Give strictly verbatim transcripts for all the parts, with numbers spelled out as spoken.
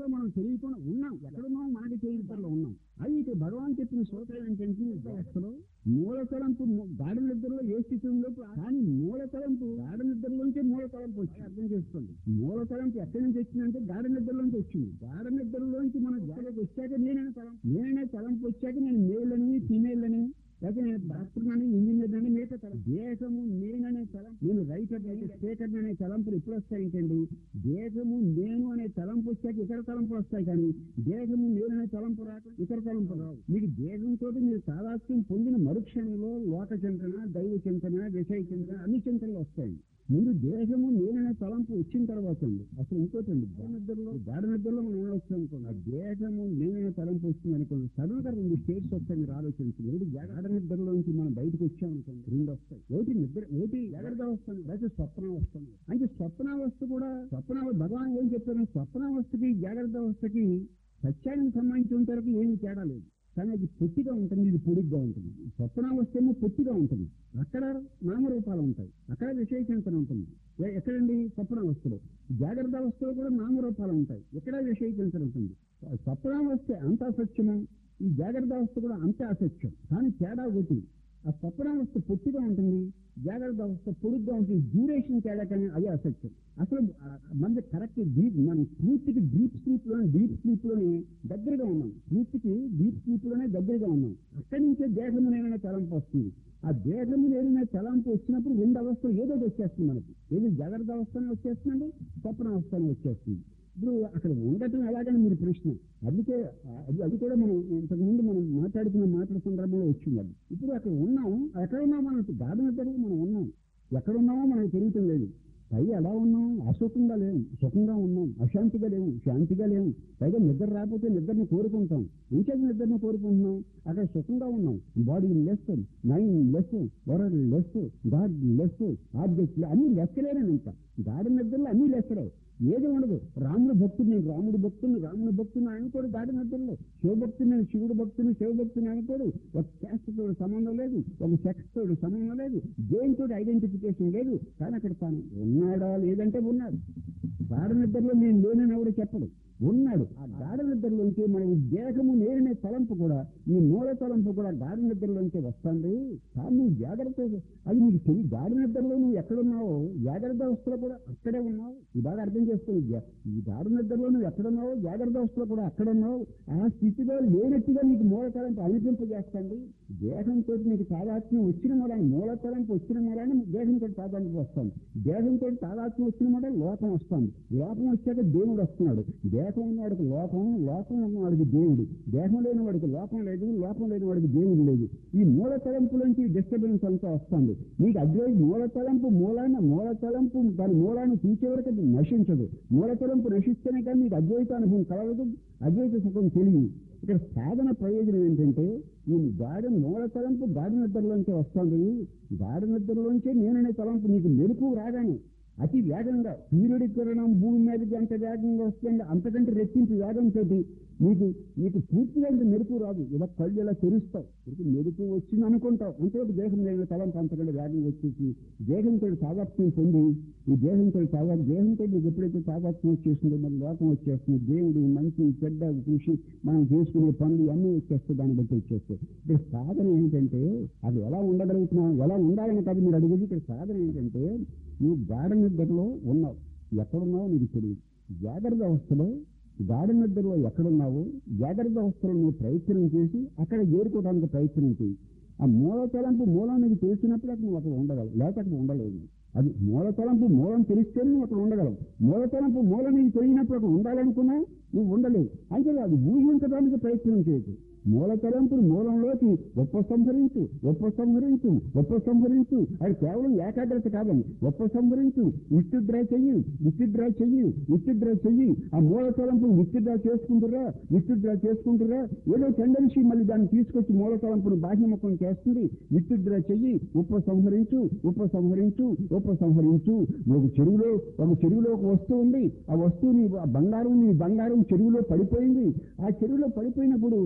స్థితిలో మనం తెలియకుండా ఉన్నాం. ఎక్కడున్నాం మనకి తెలియటంలో ఉన్నాం. అది ఇటు భగవాన్ చెప్పిన సూత్రం ఏంటంటే అసలు మూల తలంపు గాఢ నిద్రలో ఏ స్థితి ఉందో కానీ మూల తలంపు గాఢ నిద్రలోంచి మూల తలంపు వచ్చి అర్థం చేసుకోండి. మూల తలంపు ఎక్కడి నుంచి వచ్చిందంటే గాఢ నిద్రలోంచి వచ్చింది. గాఢ నిద్రలోంచి మన గాఢకు వచ్చాక నేననే తలంపు నేననే తలంపు వచ్చాక నేను మేల్ అని ఫీమేల్ అని లేకపోతే నేను డాక్టర్ అని ఇంజనీర్ అని మిగతా తలం దేశము నేననే తలంపు నేను రైటర్ అయితే స్పీకర్ అనే తలంపులు ఎప్పుడు వస్తాయంటండి? దేశము నేను అనే తలంపు వచ్చాక ఇతర తలంపులు వస్తాయి. కానీ దేశము నేననే తలంపు రాక ఇతర తలంపు రావు. మీకు దేశంతో మీరు తాదాత్మ్యం పొందిన మరుక్షణంలో లోక చింతన, దైవ చింతన, విషయ చింతన అన్ని చింతనలు వస్తాయి. మీరు దేశము నేననే తలంపు వచ్చిన తర్వాత అండి అసలు ఇంకోటండి గాఢ నిద్రలో గాఢ నిద్రలో మనం ఉండొచ్చు అనుకోండి. ఆ దేశము నేననే తలంపు వస్తుంది అనుకోండి. సడన్ గా రెండు స్టేట్స్ వస్తాయి. మీరు ఆలోచించండి. ఒకటి గాఢ నిద్రలోంచి మనం బయటకు వచ్చామనుకోండి రెండు వస్తాయి. ఒకటి నిద్ర ఒకటి జాగ్రత్త వస్తుంది లేకపోతే స్వప్నావస్థ. అంటే స్వప్నావస్థ కూడా స్వప్న భగవాన్ ఏం చెప్పారు? స్వప్నావస్థకి జాగ్రత్త అవస్థకి సత్యానికి సంబంధించిన వరకు ఏమి తేడా లేదు. కానీ అది పొట్టిగా ఉంటుంది, ఇది పొడిగ్గా ఉంటుంది. స్వప్నావస్థ ఏమో పొట్టిగా ఉంటుంది. అక్కడ నామరూపాలు ఉంటాయి, అక్కడ విషయ చింతన ఉంటుంది. ఎక్కడండి? స్వప్నావస్థలో. జాగ్రత్త అవస్థలో కూడా నామరూపాలు ఉంటాయి, ఎక్కడ విషయ చింతన ఉంటుంది. స్వప్నావస్థ అంత అసత్యము, ఈ జాగ్రత్త అవస్థ కూడా అంతే అసత్యం. కానీ తేడా ఒకటి, ఆ స్వప్నావస్థ పొట్టిగా ఉంటుంది, జాగ్రత్త అవస్థ పొడుగ్గా ఉంటుంది. డ్యూరేషన్ తేడా కానీ అదే అసత్యం. అసలు మన కరెక్ట్ డీప్ మనం పూర్తికి డీప్ స్లీప్ లోనే డీప్ స్లీప్ లోనే దగ్గరగా ఉన్నాం. పూర్తికి డీప్ స్లీప్ లోనే దగ్గరగా ఉన్నాం. అక్కడి నుంచే దేహము నేననే తలంపు వస్తుంది. ఆ దేహము నేననే తలంపు వచ్చినప్పుడు రెండు అవస్థలు ఏదో వచ్చేస్తుంది మనకి. ఏది జాగ్రత్త అవస్థనే వచ్చేస్తుందండి, స్వప్న అవస్థనే వచ్చేస్తుంది. ఇప్పుడు అక్కడ ఉండటం ఎలాగని మీరు ప్రశ్న. అందుకే అది అది కూడా మనం ఇంతకుముందు మనం మాట్లాడుకున్న మాటల సందర్భంలో వచ్చింది. అది ఇప్పుడు అక్కడ ఉన్నాం. ఎక్కడ ఉన్నాం? మనం గాఢ నిద్రలో మనం ఉన్నాం. ఎక్కడున్నామో మనకు తెలియటం లేదు. పై ఎలా ఉన్నాం? అసుఖంగా లేవు, సుఖంగా ఉన్నాం. అశాంతిగా లేవు, శాంతిగా లేవు. పైగా నిద్ర రాకపోతే నిద్రని కోరుకుంటాం. ఇంకేది నిద్రని కోరుకుంటున్నాం? అక్కడ సుఖంగా ఉన్నాం. Bodyless, mindless, worldless, godless, object అన్ని లెక్కలేరని. ఇంకా గాఢ నిద్రలో అన్ని లెక్కలే, ఏది ఉండదు. రాముడు భక్తుడు, నేను రాముడు భక్తుని రాముడు భక్తుని అనుకోడు గాఢ నిద్రలో. శివభక్తుని నేను శివుడు భక్తుని శివభక్తుని అనుకోడు. ఒక క్యాస్ట్ తోడు సంబంధం లేదు, ఒక సెక్స్ తోడు సంబంధం లేదు, దేనితో ఐడెంటిఫికేషన్ లేదు. కానీ అక్కడ తాను ఉన్నాడా లేదంటే ఉన్నాడు. గాఢ నిద్రలో నేను లేనని ఎవడు చెప్పడు, ఉన్నాడు. ఆ గాఢ నిద్రలోంచి మన దేహము నేరనే తలంపు కూడా, ఈ మూల తలంపు కూడా గాఢ నిద్రలోంచి వస్తుంది. కానీ నువ్వు జాగ్రత్త, అది నీకు తెలియ. గాఢ నిద్రలో నువ్వు ఎక్కడున్నావో జాగ్రత్త అవస్థలో కూడా అక్కడే ఉన్నావు. ఈ బాగా అర్థం చేసుకుని, ఈ గాఢ నిద్రలో నువ్వు ఎక్కడున్నావో జాగ్రత్త అవస్థలో కూడా అక్కడున్నావు. ఆ స్థితిలో లేనట్టుగా నీకు మూల తలంపు అనిపింపజేస్తుంది. దేహంతో నీకు తాదాత్మ్యం వచ్చిన మూలాన్ని, మూల తలంపు వచ్చిన మూలాన్ని దేహంతో తాదాత్మ్యం వస్తుంది. దేహంతో తాదాత్మ్యం వచ్చిన మూల లోకం వస్తుంది. లోకం వచ్చాక దేవుడు వస్తున్నాడు. దేహం ఉన్నవాడికి లోకం, లోకం ఉన్నవాడికి దేవుడు. దేహం లేని వాడికి లోకం లేదు, లోకం లేని వాడికి దేవుడు లేదు. ఈ మూల తలంపులోంచి డిస్టర్బెన్స్ అంతా వస్తుంది. నీకు అద్వై మూల తలంపు మూలాన్ని మూల తలంపు దాని మూలాన్ని చూసే వరకు అది నశించదు. మూల తలంపు నశిస్తేనే కానీ నీకు అద్వైత అనుభవం కలగదు, అద్వైత సుఖం తెలియదు. ఇక్కడ సాధన ప్రయోజనం ఏంటంటే, ఈ గాఢ మూల తలంపు గాఢ నిద్రలోంచి వస్తుంది. గాఢ నిద్రలోంచే నేననే తలంపు నీకు మెరుపు రాగానే అతి వేగంగా సూర్యుడి కిరణం భూమి మీదకి ఎంత వేగంగా వస్తుంది అంతకంటే రెట్టింపు వేగంతో నీకు నీకు పూర్తిగా ఇంత మెరుపు రాదు. ఇలా కళ్ళు ఇలా తెరుస్తావు, ఇక మెరుపు వచ్చింది అనుకుంటావు. అంతవరకు దేహం లేని తలంపు అంతకంటే వేగంగా వచ్చేసి దేహంతో తాదాత్మ్యం పొంది, ఈ దేహంతో తాదా దేహంతో నీకు ఎప్పుడైతే తాదాత్మ్యం వచ్చేసిందో మరి లోకం వచ్చేస్తుంది. దేవుడు మంచి చెడ్డ కృషి మనం చేసుకునే పనులు అన్నీ వచ్చేస్తాయి, దాన్ని బట్టి వచ్చేస్తాయి. ఇక్కడ సాధన ఏంటంటే అది ఎలా ఉండగలుగుతున్నాం, ఎలా ఉండాలని కాదు మీరు అడిగేది. ఇక్కడ సాధన ఏంటంటే, నువ్వు గాఢ నిద్రలో ఉన్నావు, ఎక్కడున్నావో నీకు తెలియదు. జాగ్రత్త అవస్థలో గాఢ నిద్రలో ఎక్కడున్నావో జాగ్రత్త అవస్థలో నువ్వు ప్రయత్నం చేసి అక్కడ చేరుకోవడానికి ప్రయత్నం చేయి. ఆ మూల తలంపు మూలం నీకు తెలిసినప్పుడు అక్కడ నువ్వు అక్కడ ఉండగలవు, లేక అక్కడ ఉండలేదు. అది మూల తలంపు మూలం తెలిస్తేనే నువ్వు అక్కడ ఉండగలవు. మూల తలంపు మూలం నీకు తెలియనప్పుడు అక్కడ ఉండాలనుకున్నా నువ్వు ఉండలేవు. అంటే అది ఊహించడానికి ప్రయత్నం చేయకు. మూల తలంపులు మూలంలోకి ఉపసంహరించు ఉపసంహరించు ఉపసంహరించు. అది కేవలం ఏకాగ్రత కాదని ఉపసంహరించు, విత్డ్రా చెయ్యి విత్డ్రా చెయ్యి విత్డ్రా చెయ్యి. ఆ మూల తలంపులు విత్డ్రా చేసుకుంటురా విత్డ్రా చేసుకుంటురా. ఏదో టెండెన్సీ మళ్ళీ దాన్ని తీసుకొచ్చి మూల తలంపును బాహ్యముఖం చేస్తుంది. విత్డ్రా చెయ్యి, ఉపసంహరించు ఉపసంహరించు ఉపసంహరించు. ఒక చెరువులో ఒక చెరువులో ఒక వస్తువు ఉంది. ఆ వస్తువుని బంగారం నీ బంగారం చెరువులో పడిపోయింది. ఆ చెరువులో పడిపోయినప్పుడు ఆ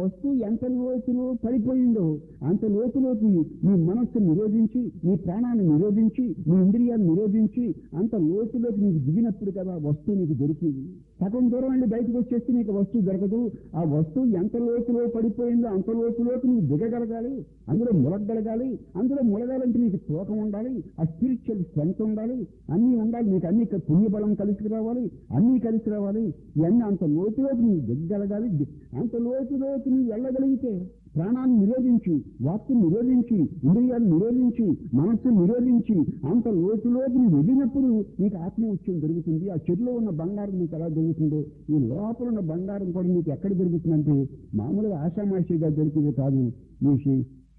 వస్తువు ఎంత లోతులో పడిపోయిందో అంత లోతులోకి నీ మనస్సు నిరోధించి నీ ప్రాణాన్ని నిరోధించి నీ ఇంద్రియాన్ని నిరోధించి అంత లోతులోకి నీకు దిగినప్పుడు కదా వస్తువు నీకు దొరికింది. సగం దూరం వెళ్ళి బయటకు వచ్చేస్తే నీకు వస్తువు దొరకదు. ఆ వస్తువు ఎంత లోతులో పడిపోయిందో అంత లోతులోకి నువ్వు దిగగలగాలి, అందులో ములగలగాలి. అందులో ములగాలంటే నీకు తూకం ఉండాలి, ఆ స్పిరిచువల్ స్ట్రెంత్ ఉండాలి, అన్నీ ఉండాలి. నీకు అన్ని పుణ్యబలం కలిసి రావాలి, అన్నీ కలిసి రావాలి. ఇవన్నీ అంత లోతులోకి నువ్వు దిగగలగాలి. అంత లోతులోకి నువ్వు వెళ్ళగలిగితే ప్రాణాన్ని నిరోధించి, వాక్కుని నిరోధించి, ఇంద్రియాన్ని నిరోధించి, మనస్సును నిరోధించి అంత లోతులోకి నువ్వు వెళ్ళినప్పుడు నీకు ఆత్మవిశ్యం దొరుకుతుంది. ఆ చెరులో ఉన్న బంగారం నీకు ఎలా దొరుకుతుందో ఈ లోపల ఉన్న బంగారం కూడా నీకు ఎక్కడ దొరుకుతుందంటే మామూలుగా ఆషామాషిగా దొరికింది కాదు. నీకు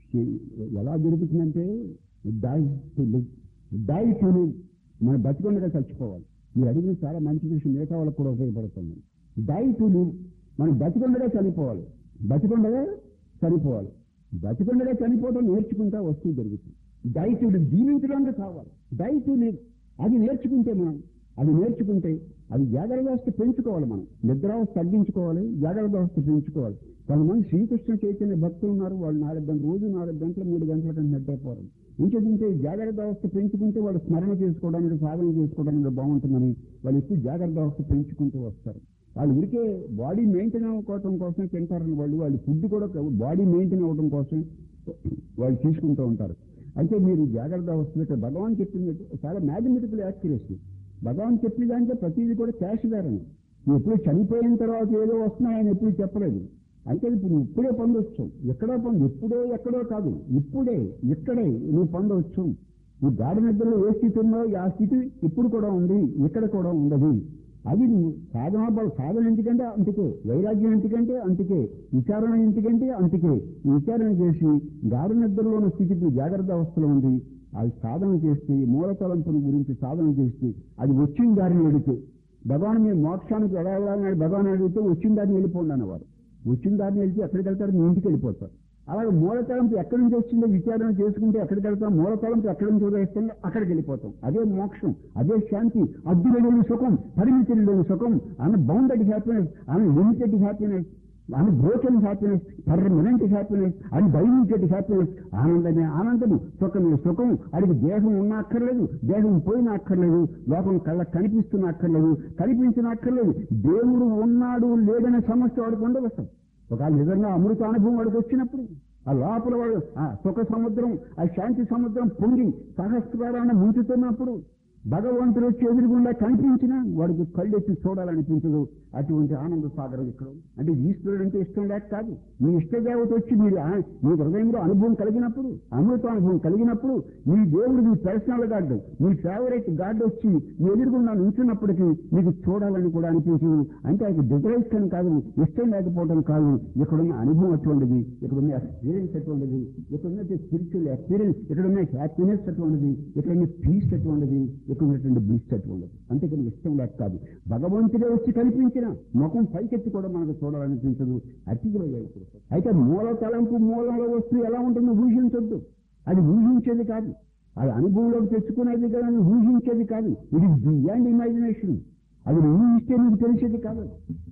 ఎలా దొరుకుతుందంటే die to live, die to live. మనం బతికొండగా చచ్చిపోవాలి. మీరు అడిగిన చాలా మంచి విషయం, మిగతా వాళ్ళకు కూడా ఉపయోగపడుతుంది. డై టు లివ్, మనం బతికొండగా చనిపోవాలి, బతికొండగా చనిపోవాలి. బతికొండగా చనిపోవడం నేర్చుకుంటా వస్తువు దొరుకుతుంది. డై టు లివ్, జీవించడానికి కావాలి. డై టు లివ్ అది నేర్చుకుంటే మనం అది నేర్చుకుంటే అది జాగ్రత్త వ్యవస్థ పెంచుకోవాలి. మనం నిద్రావస్థ తగ్గించుకోవాలి, జాగ్రత్త వ్యవస్థ పెంచుకోవాలి. కొంతమంది శ్రీకృష్ణ చైతన్య భక్తులు ఉన్నారు, వాళ్ళు నాలుగు గంటలు రోజు నాలుగు గంటలు మూడు గంటల కంటే నిద్రపోరు. ఇంకేంటే జాగ్రత్త వ్యవస్థ పెంచుకుంటే వాళ్ళు స్మరణ చేసుకోవడానికి, సాధన చేసుకోవడానికి బాగుంటుందని వాళ్ళు ఎక్కువ జాగ్రత్త వ్యవస్థ పెంచుకుంటూ వస్తారు. వాళ్ళు ఉరికే బాడీ మెయింటైన్ అవ్వడం కోసం తింటారని వాళ్ళు వాళ్ళు ఫుడ్ కూడా బాడీ మెయింటైన్ అవ్వడం కోసం వాళ్ళు తీసుకుంటూ ఉంటారు. అయితే మీరు జాగ్రత్త వ్యవస్థ భగవాన్ చెప్పింది చాలా మ్యాథమెటికల్ యాక్యురసీ. భగవాన్ చెప్పిన దాంట్లో ప్రతిదీ కూడా క్యాష్ దారని. నువ్వు ఎప్పుడు చనిపోయిన తర్వాత ఏదో వస్తున్నాయని ఎప్పుడు చెప్పలేదు. అంటే ఇప్పుడు ఇప్పుడే పొందొచ్చు, ఎక్కడో పొందు, ఎప్పుడో ఎక్కడో కాదు, ఇప్పుడే ఇక్కడే నువ్వు పొందవచ్చు. ఈ గాడి నిద్రలో ఏ స్థితి ఉందో ఆ స్థితి ఇప్పుడు కూడా ఉంది, ఇక్కడ కూడా ఉండదు. అది నువ్వు సాధన సాధన ఎందుకంటే అంతకే, వైరాగ్యం ఎందుకంటే అంతకే, విచారణ ఎందుకంటే అంతకే. ఈ విచారణ చేసి గాడి నిద్రలో ఉన్న స్థితికి జాగ్రత్త అవస్థలో ఉంది. అది సాధన చేస్తే మూలతలంపుల గురించి సాధన చేస్తే అది వచ్చిన దారిని వెళితే భగవాన్ మీరు మోక్షానికి వెళ్ళాలని భగవాన్ అడిగితే వచ్చిన దారిని వెళ్ళిపోండి అన్నవారు. వచ్చిన దారిని వెళ్తే ఎక్కడికి వెళ్తారు, మీ ఇంటికి వెళ్ళిపోతారు. అలాగే మూలతలంపు ఎక్కడి నుంచి వచ్చిందో విచారణ చేసుకుంటే ఎక్కడికి వెళ్తాం, మూలతలంపు ఎక్కడి నుంచి ఉదయిస్తుందో అక్కడికి వెళ్ళిపోతాం. అదే మోక్షం, అదే శాంతి, అద్దులు లేని సుఖం, పరిమితులు లేని సుఖం, unbounded happiness, unlimited happiness, unbroken happiness, permanent happiness, undiluted happiness. ఆనందమే ఆనందము, సుఖమే సుఖం. అడిగి దేహం ఉన్నా అక్కర్లేదు, దేహం పోయినా అక్కర్లేదు, లోకం కళ్ళ కనిపిస్తున్నా అక్కర్లేదు, కనిపించిన అక్కర్లేదు. దేవుడు ఉన్నాడు లేదనే సమస్య వాడికి ఉండవస్తాం. ఒక నిజంగా అమృత అనుభవం వాడికి వచ్చినప్పుడు ఆ లోపల వాడు ఆ సుఖ సముద్రం, ఆ శాంతి సముద్రం పొంగి సహస్రాన్ని ముంచుతున్నప్పుడు భగవంతుడు వచ్చి ఎదురుగుండా కనిపించినా వాడికి కళ్ళెత్తి చూడాలనిపించదు. అటువంటి ఆనంద సాగరం ఇక్కడ. అంటే ఈశ్వరుడు అంటే ఇష్టం లేక కాదు, మీ ఇష్టదేవత వచ్చి మీరు మీ హృదయంలో అనుభవం కలిగినప్పుడు, అమృత అనుభవం కలిగినప్పుడు, మీ దేవుడు మీ పర్సనల్ గాడ్, మీ ఫేవరెట్ గాడ్ వచ్చి మీ ఎదురుగుండా నుంచున్నప్పటికీ మీకు చూడాలని కూడా అనిపించదు. అంటే అది డిజైర్స్ కాదు, ఇష్టం లేకపోవడం కాదు, ఇక్కడున్న అనుభవం అటువంటిది, ఇక్కడున్న ఎక్స్పీరియన్స్ అటువంటిది, ఇక్కడున్న స్పిరిచువల్ ఎక్స్పీరియన్స్, ఇక్కడున్న హ్యాపీనెస్ అటువంటిది, ఇక్కడున్న పీస్ అటువంటిది, ఉన్నటువంటి బ్లిస్ అటువంటిది. అంటే ఇక్కడ ఇష్టం లేక కాదు, భగవంతుడే వచ్చి కనిపించిన ముఖం పైకెత్తి కూడా మనకు చూడాలనిపించదు. అతిథిలో అయితే మూల తలంపు మూలంలో వస్తువు ఎలా ఉంటుందో ఊహించొద్దు. అది ఊహించేది కాదు, అది అనుభవంలోకి తెచ్చుకునేది కానీ ఊహించేది కాదు. ఇది బియాండ్ ఇమాజినేషన్. అది ఊహిస్తే మీకు తెలిసేది కాదు.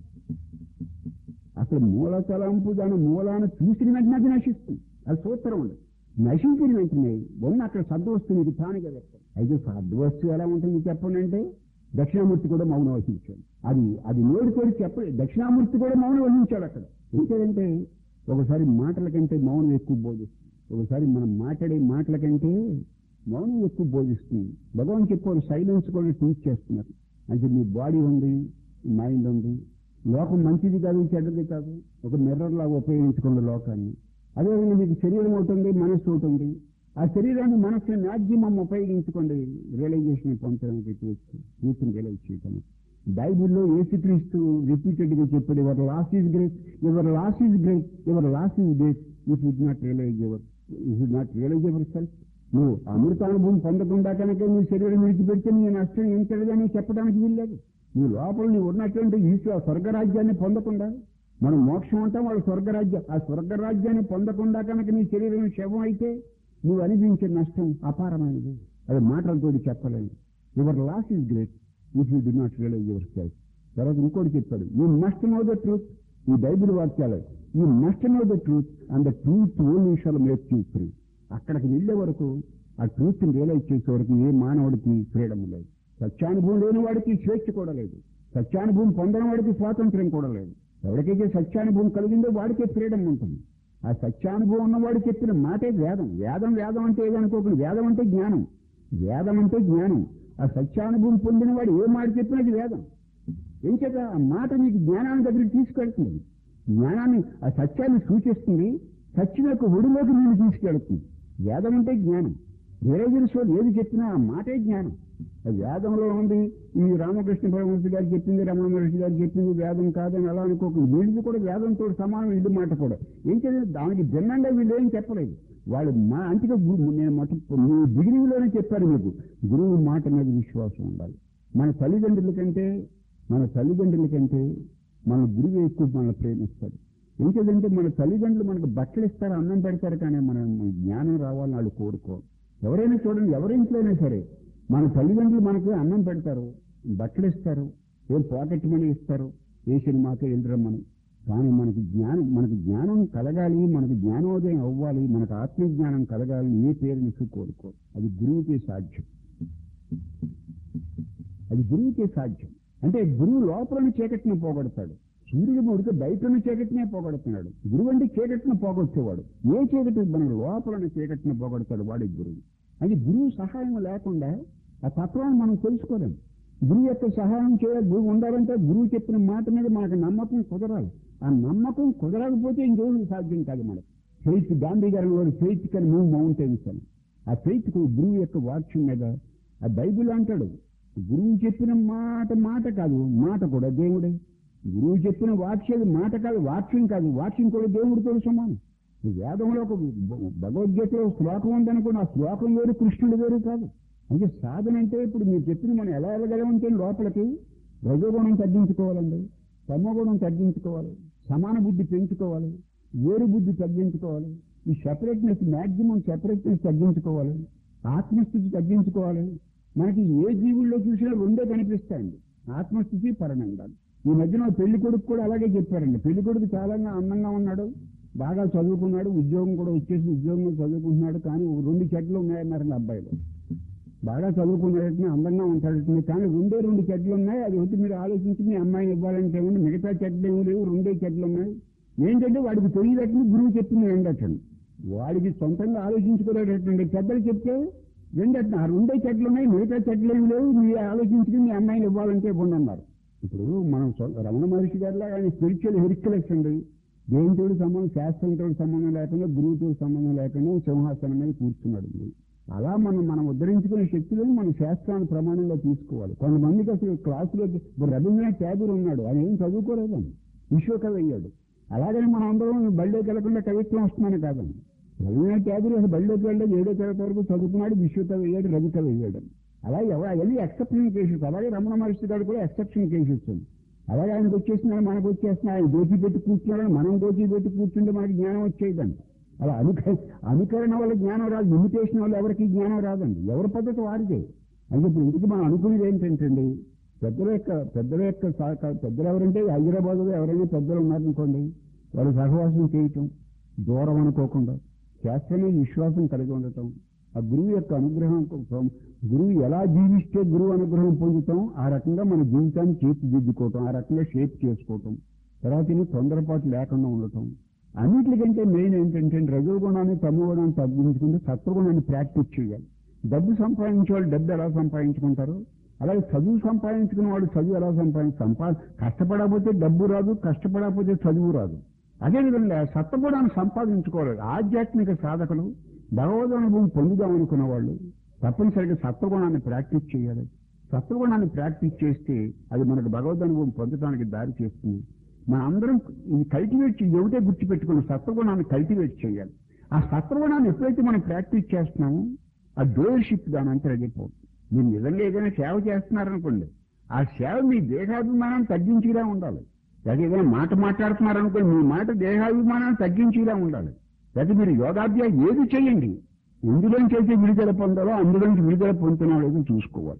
అసలు మూల తలంపు దాని మూలాన్ని చూసిన వెంటనే అది నశిస్తుంది. అది సూత్రం ఉంది. నశించిన వెంటనే ఉన్న అక్కడ సద్వస్తు మీకు తానుగా వ్యక్తం. అయితే సద్వస్తు ఎలా ఉంటుంది చెప్పండి అంటే దక్షిణామూర్తి కూడా మౌనం వహించాడు. అది అది నోడితోడి చెప్పలేదు. దక్షిణామూర్తి కూడా మౌనం వహించాడు అక్కడ. ఏంటంటే ఒకసారి మాటల కంటే మౌనం ఎక్కువ బోధిస్తుంది, ఒకసారి మనం మాట్లాడే మాటల కంటే మౌనం ఎక్కువ బోధిస్తుంది. భగవాన్ చెప్పారు సైలెన్స్ కూడా టీచ్ చేస్తున్నారు. అంటే మీ బాడీ ఉంది, మైండ్ ఉంది, లోకం మంచిది కాదు చెడ్డది కాదు, ఒక మిర్రర్ లాగా ఉపయోగించుకున్న లోకాన్ని. అదేవిధంగా మీకు శరీరం అవుతుంది, మనస్సు అవుతుంది. ఆ శరీరాన్ని మనస్సుని మ్యాక్సిమం ఉపయోగించుకోండి రియలైజేషన్ పొందడానికి, కూర్చుని రియలైజ్ చేయటం. బైబుల్లో యేసుక్రీస్తు రిపీటెడ్ గా చెప్పాడు, your loss is great, your loss is great, your loss is great, you should not realise your you should not realise yourself. నువ్వు అమృతానుభవం పొందకుండా కనుక నీ శరీరం విడిచిపెడితే నీ నష్టం ఏం తెలియదని చెప్పడానికి వీల్లేదు. నీ లోపల నువ్వు ఉన్నటువంటి ఈశ్వర స్వర్గరాజ్యాన్ని పొందకుండా, మనం మోక్షం అంటాం, వాళ్ళు స్వర్గరాజ్యం, ఆ స్వర్గరాజ్యాన్ని పొందకుండా కనుక నీ శరీరం శవం అయితే నువ్వు అనిపించే నష్టం అపారమైనది. అది మాటలతో చెప్పలేదు. Your loss is great if you do not realise yourself. తర్వాత ఇంకోటి చెప్పాడు, you must know the truth ఈ బైబిల్ వాక్యాలు you must know the truth and the truth only shall make you free. అక్కడికి వెళ్ళే వరకు ఆ ట్రూత్ని రియలైజ్ చేసే వరకు ఏ మానవుడికి ఫ్రీడమ్ లేదు. సత్యానుభవం లేని వాడికి స్వేచ్ఛ కూడా లేదు. సత్యానుభవం పొందని వాడికి స్వాతంత్ర్యం కూడా లేదు. ఎవరికైతే సత్యానుభవం కలిగిందో వాడికే ఫ్రీడమ్ ఉంటుంది. ఆ సత్యానుభవం ఉన్నవాడు చెప్పిన మాటే వేదం. వేదం వేదం అంటే ఏదనుకోకుండా, వేదం అంటే జ్ఞానం. వేదం అంటే జ్ఞానం. ఆ సత్యానుభవం పొందిన వాడు ఏ మాట చెప్పినది వేదం. ఏం చేత ఆ మాట నీకు జ్ఞానాన్ని దగ్గరికి తీసుకెళ్తుంది. జ్ఞానాన్ని, ఆ సత్యాన్ని సూచిస్తుంది. సత్యం యొక్క ఒడిలోకి నేను తీసుకెళ్తుంది. వేదం అంటే జ్ఞానం. రిలీజియన్స్ వాళ్ళు ఏది చెప్పినా ఆ మాటే జ్ఞానం. వేదంలో ఉంది. ఈ రామకృష్ణ పరమహంస గారు చెప్పింది, రమణ మహర్షి గారు చెప్పింది వేదం కాదని అలా అనుకోకుండా, వీళ్ళు కూడా వేదంతో సమానం. ఇది మాట కూడా ఏం చేయాలి, దానికి భిన్నంగా వీళ్ళు ఏం చెప్పలేదు. వాళ్ళు మా అంతగా నేను మొట్ట బిగినింగ్లోనే చెప్పాను మీకు, గురువు మాట మీద విశ్వాసం ఉండాలి. మన తల్లిదండ్రుల కంటే మన తల్లిదండ్రుల కంటే మన గురువు ఎక్కువ మనల్ని ప్రేమిస్తాడు. ఏంటంటే మన తల్లిదండ్రులు మనకు బట్టలు ఇస్తారు, అన్నం పెడతారు, కానీ మనం జ్ఞానం రావాలని వాళ్ళు కోరుకోరు. ఎవరైనా చూడండి, ఎవరింట్లోనే సరే మన తల్లిదండ్రులు మనకు అన్నం పెడతారు, బట్టలు ఇస్తారు, ఏం పాకెట్ మనీ ఇస్తారు, ఏ సినిమాకి వెళ్ళరమ్మని. కానీ మనకి జ్ఞానం మనకి జ్ఞానం కలగాలి, మనకు జ్ఞానోదయం అవ్వాలి, మనకు ఆత్మజ్ఞానం కలగాలి ఏ పేరునికి కోరుకోరు. అది గురువుకే సాధ్యం. అది గురువుకే సాధ్యం. అంటే గురువు లోపలని చీకటిని పోగొడతాడు. సూర్యుడు ముడికి బయటని చీకటినే పోగొడుతున్నాడు. గురువు అంటే చీకటిని పోగొచ్చేవాడు. ఏ చీకటి మన లోపలని చీకటిని పోగొడతాడు వాడి గురువు. అది గురువు సహాయం లేకుండా ఆ తత్వాన్ని మనం తెలుసుకోలేము. గురువు యొక్క సహాయం చేయాలి. గురువు ఉండాలంటే గురువు చెప్పిన మాట మీద మనకు నమ్మకం కుదరాలి. ఆ నమ్మకం కుదరకపోతే ఇంకేమి సాధ్యం కాదు. మనకు ఫెయిత్, గాంధీ గారిలో ఫెయిత్ కెన్ మూవ్ మౌంటైన్స్ అని. ఆ ఫెయిత్కు గురువు యొక్క వాక్యం మీద ఆ బైబిల్ అంటాడు, గురువు చెప్పిన మాట మాట కాదు, మాట కూడా దేవుడే. గురువు చెప్పిన వాక్యం మాట కాదు, వాక్యం కాదు, వాక్యం కూడా దేవుడితో సమానం. వేదంలో ఒక భగవద్గీతలో శ్లోకం ఉందనుకోండి, ఆ శ్లోకం వేరు, కృష్ణుడు వేరు కాదు. అంటే సాధన అంటే ఇప్పుడు మీరు చెప్పిన మనం ఎలా వెళ్ళగలమంటే లోపలికి రజోగుణం తగ్గించుకోవాలండి, తమోగుణం తగ్గించుకోవాలి, సమాన బుద్ధి పెంచుకోవాలి, వేరు బుద్ధి తగ్గించుకోవాలి, ఈ సెపరేట్నెస్ మ్యాక్సిమం సెపరేట్నెస్ తగ్గించుకోవాలి, ఆత్మస్థితి తగ్గించుకోవాలి. మనకి ఏ జీవుల్లో చూసినా రెండే కనిపిస్తాయండి, ఆత్మస్థితి, పరమానందాలు. ఈ మధ్యన పెళ్లి కొడుకు కూడా అలాగే చెప్పారండి. పెళ్లి కొడుకు చాలా అందంగా ఉన్నాడు, బాగా చదువుకున్నాడు, ఉద్యోగం కూడా వచ్చేసి ఉద్యోగంలో చదువుకుంటున్నాడు, కానీ రెండు చెట్లు ఉన్నాయన్నారండి అబ్బాయిలు. బాగా చదువుకున్నాడటనే, అందంగా ఉంటాడటనే, కానీ రెండే రెండు చెట్లు ఉన్నాయి. అది ఒకటి మీరు ఆలోచించి మీ అమ్మాయిని ఇవ్వాలంటే ఏమంటే మిగతా చెట్లు ఏమి లేవు, రెండే చెట్లు ఉన్నాయి. ఏంటంటే వాడికి తెలియదట్టని గురువు చెప్పింది రెండటండి. వాడికి సొంతంగా ఆలోచించుకోలేటండి. పెద్దలు చెప్తే రెండట ఆ రెండే చెట్లు ఉన్నాయి, మిగతా చెట్లు ఏమి లేవు, మీరు ఆలోచించుకుని మీ అమ్మాయిని ఇవ్వాలంటే ఇవ్వండి అన్నారు. ఇప్పుడు మనం రమణ మహర్షి గారిలో ఆయన స్పిరిచువల్ హెరిక్యులస్ అండి. దేవునితో సంబంధం, శాస్త్రంతో సంబంధం లేకుండా, గురువుతో సంబంధం లేకుండా సింహాసనం మీద కూర్చున్నాడు. అలా మనం మనం ఉద్ధరించుకునే శక్తులను మనం శాస్త్రాన్ని ప్రమాణంలో తీసుకోవాలి. కొంతమందికి అసలు క్లాసులో రవీంద్రనాథ్ ట్యాగూర్ ఉన్నాడు, ఆయన ఏం చదువుకోలేదండి, విశ్వకవి అయ్యాడు. అలాగని మనం అందరం బళ్ళోకి వెళ్లకుండా కవిత్వం వస్తుందని కాదండి. రవీంద్రనాథ్ ట్యాగూర్ అసలు బళ్ళోకి వెళ్ళి ఏడో తరగతి వరకు చదువుకున్నాడు, విశ్వకవి అయ్యాడు, రవికవి అయ్యాడు. అలాగే అవన్నీ ఎక్సెప్షన్ కేసెస్. అలాగే రమణ మహర్షి గారు కూడా ఎక్సెప్షన్ కేసెస్ ఉంది. అలాగే ఆయనకు వచ్చేస్తున్నాడు, మనకు వచ్చేస్తున్నాడు. ఆయన దోచి పెట్టి కూర్చున్నాడు, మనం దోచి పెట్టి కూర్చుంటే మనకి జ్ఞానం వచ్చేదండి. అలా అనుక అనుకరణ వల్ల జ్ఞానం రాదు, ఇమిటేషన్ వల్ల ఎవరికి జ్ఞానం రాదండి. ఎవరి పద్ధతి వారిదే. అయితే ఇప్పుడు ఇంటికి మనం అనుకునేది ఏంటంటే పెద్దల యొక్క పెద్దల యొక్క సహకారం. పెద్దలు ఎవరంటే హైదరాబాద్లో ఎవరైనా పెద్దలు ఉన్నారనుకోండి, వాళ్ళు సహవాసం చేయటం, దూరం అనుకోకుండా శాస్త్రమే విశ్వాసం కలిగి ఉండటం, ఆ గురువు యొక్క అనుగ్రహం, గురువు ఎలా జీవిస్తే గురువు అనుగ్రహం పొందుతాం, ఆ రకంగా మన జీవితాన్ని తీర్చిదిద్దుకోవటం, ఆ రకంగా షేప్ చేసుకోవటం, తర్వాత ఇది తొందరపాటు లేకుండా ఉండటం. అన్నిటికంటే మెయిన్ ఏంటంటే రజోగుణాన్ని, తమోగుణాన్ని తగ్గించుకుంటే సత్వగుణాన్ని ప్రాక్టీస్ చేయాలి. డబ్బు సంపాదించే వాళ్ళు డబ్బు ఎలా సంపాదించుకుంటారు, అలాగే చదువు సంపాదించుకున్న వాడు చదువు ఎలా సంపాదించు సంపా కష్టపడకపోతే డబ్బు రాదు, కష్టపడకపోతే చదువు రాదు. అదేవిధంగా సత్వగుణాన్ని సంపాదించుకోవాలి. ఆధ్యాత్మిక సాధకులు భగవద్ అనుభవం పొందుదామనుకున్న వాళ్ళు తప్పనిసరిగా సత్వగుణాన్ని ప్రాక్టీస్ చేయాలి. సత్వగుణాన్ని ప్రాక్టీస్ చేస్తే అది మనకు భగవద్ అనుభవం పొందడానికి దారి చేస్తుంది. మన అందరం ఇది కల్టివేట్ ఎవటే గుర్తుపెట్టుకున్న సత్వగుణాన్ని కల్టివేట్ చేయాలి. ఆ సత్వగుణాన్ని ఎప్పుడైతే మనం ప్రాక్టీస్ చేస్తున్నామో ఆ డోయర్షిప్ దాని అంతా అడిగిపోతుంది. మీరు నిజంగా ఏదైనా సేవ చేస్తున్నారనుకోండి, ఆ సేవ మీ దేహాభిమానాన్ని తగ్గించేలా ఉండాలి. లేదా ఏదైనా మాట మాట్లాడుతున్నారనుకోండి, మీ మాట దేహాభిమానాన్ని తగ్గించేలా ఉండాలి. లేదా మీరు యోగాభ్యాసం ఏది చేయండి, ఎందులోంచి అయితే విడుదల పొందాలో అందులోంచి విడుదల పొందుతున్నాడో చూసుకోవాలి.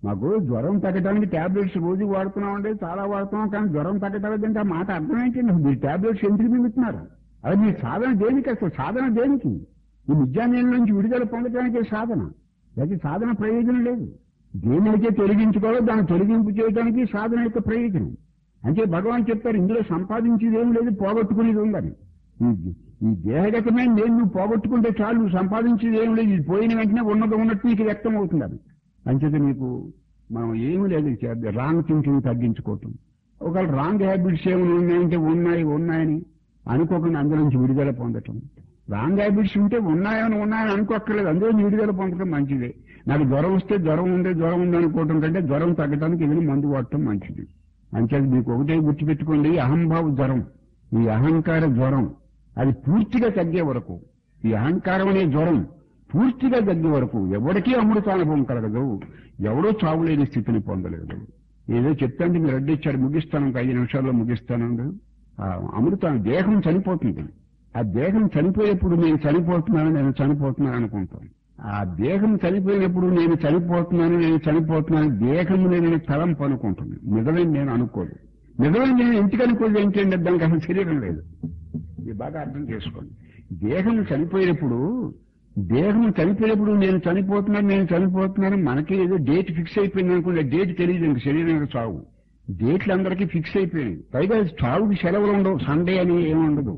మాకు జ్వరం తగ్గడానికి టాబ్లెట్స్ రోజు వాడుతున్నామంటే చాలా వాడుతున్నాం, కానీ జ్వరం తగ్గలేదంటే ఆ మాట అర్థం ఏంటండి? మీరు టాబ్లెట్స్ ఎందుకు మింగుతున్నారు? అది మీ సాధన దేనికి? అసలు సాధన దేనికి? ఈ విద్యాన్యం నుంచి విడుదల పొందడానికి సాధన, అయితే సాధన ప్రయోజనం లేదు. దేనికైతే తొలగించుకోవాలో దాన్ని తొలగింపు చేయడానికి సాధన యొక్క ప్రయోజనం. అంటే భగవాన్ చెప్తారు, ఇందులో సంపాదించేది ఏం లేదు, పోగొట్టుకునేది ఉందని. ఈ దేహగతమే నేను నువ్వు పోగొట్టుకుంటే చాలు, నువ్వు సంపాదించేది ఏం లేదు, ఇది పోయిన వెంటనే ఉన్నది ఉన్నట్టు నీకు వ్యక్తం అవుతుంది. అది అంచేత నీకు మనం ఏమీ లేదు, రాంగ్ థింకింగ్ తగ్గించుకోవటం. ఒకవేళ రాంగ్ హ్యాబిట్స్ ఏమైనా ఉన్నాయంటే ఉన్నాయి ఉన్నాయని అనుకోకుండా అందులో నుంచి విడుదల పొందటం. రాంగ్ హ్యాబిట్స్ ఉంటే ఉన్నాయని ఉన్నాయని అనుకోక్కర్లేదు, అందులో విడుదల పొందటం మంచిదే. నాకు జ్వరం వస్తే జ్వరం ఉందే జ్వరం ఉంది అనుకోవటం కంటే జ్వరం తగ్గడానికి ఏదైనా మందు వాడటం మంచిది. అంచేది మీకు ఒకటే గుర్తుపెట్టుకోండి, అహంభావ జ్వరం, ఈ అహంకార జ్వరం అది పూర్తిగా తగ్గే వరకు, ఈ అహంకారం అనే జ్వరం పూర్తిగా తగ్గే వరకు ఎవరికీ అమృతానుభవం కలగదు, ఎవడో చావులేని స్థితిని పొందలేదు. ఏదో చెప్తాంటే మీరు అడ్డిచ్చాడు, ముగిస్తాను, ఒక ఐదు నిమిషాల్లో ముగిస్తాను. అమృతాన్ని దేహం చనిపోతుంది. ఆ దేహం చనిపోయేప్పుడు నేను చనిపోతున్నాను నేను చనిపోతున్నాను అనుకుంటాను. ఆ దేహం చనిపోయినప్పుడు నేను చనిపోతున్నాను నేను చనిపోతున్నాను దేహం నేను తలంపు అనుకుంటుంది. నిజమైన నేను అనుకోదు. నిజమైన నేను ఎందుకు అనుకోదు ఏంటంటే దానికి అసలు శరీరం లేదు. ఇది బాగా అర్థం చేసుకోండి. దేహం చనిపోయినప్పుడు దేహం చనిపోయినప్పుడు నేను చనిపోతున్నాను నేను చనిపోతున్నాను మనకి ఏదో డేట్ ఫిక్స్ అయిపోయింది అనుకుంటే డేట్ తెలియదు. ఇంక శరీరం చావు డేట్లు అందరికీ ఫిక్స్ అయిపోయినాయి. పైగా చావుకి సెలవులు ఉండవు, సండే అని ఏముండదు.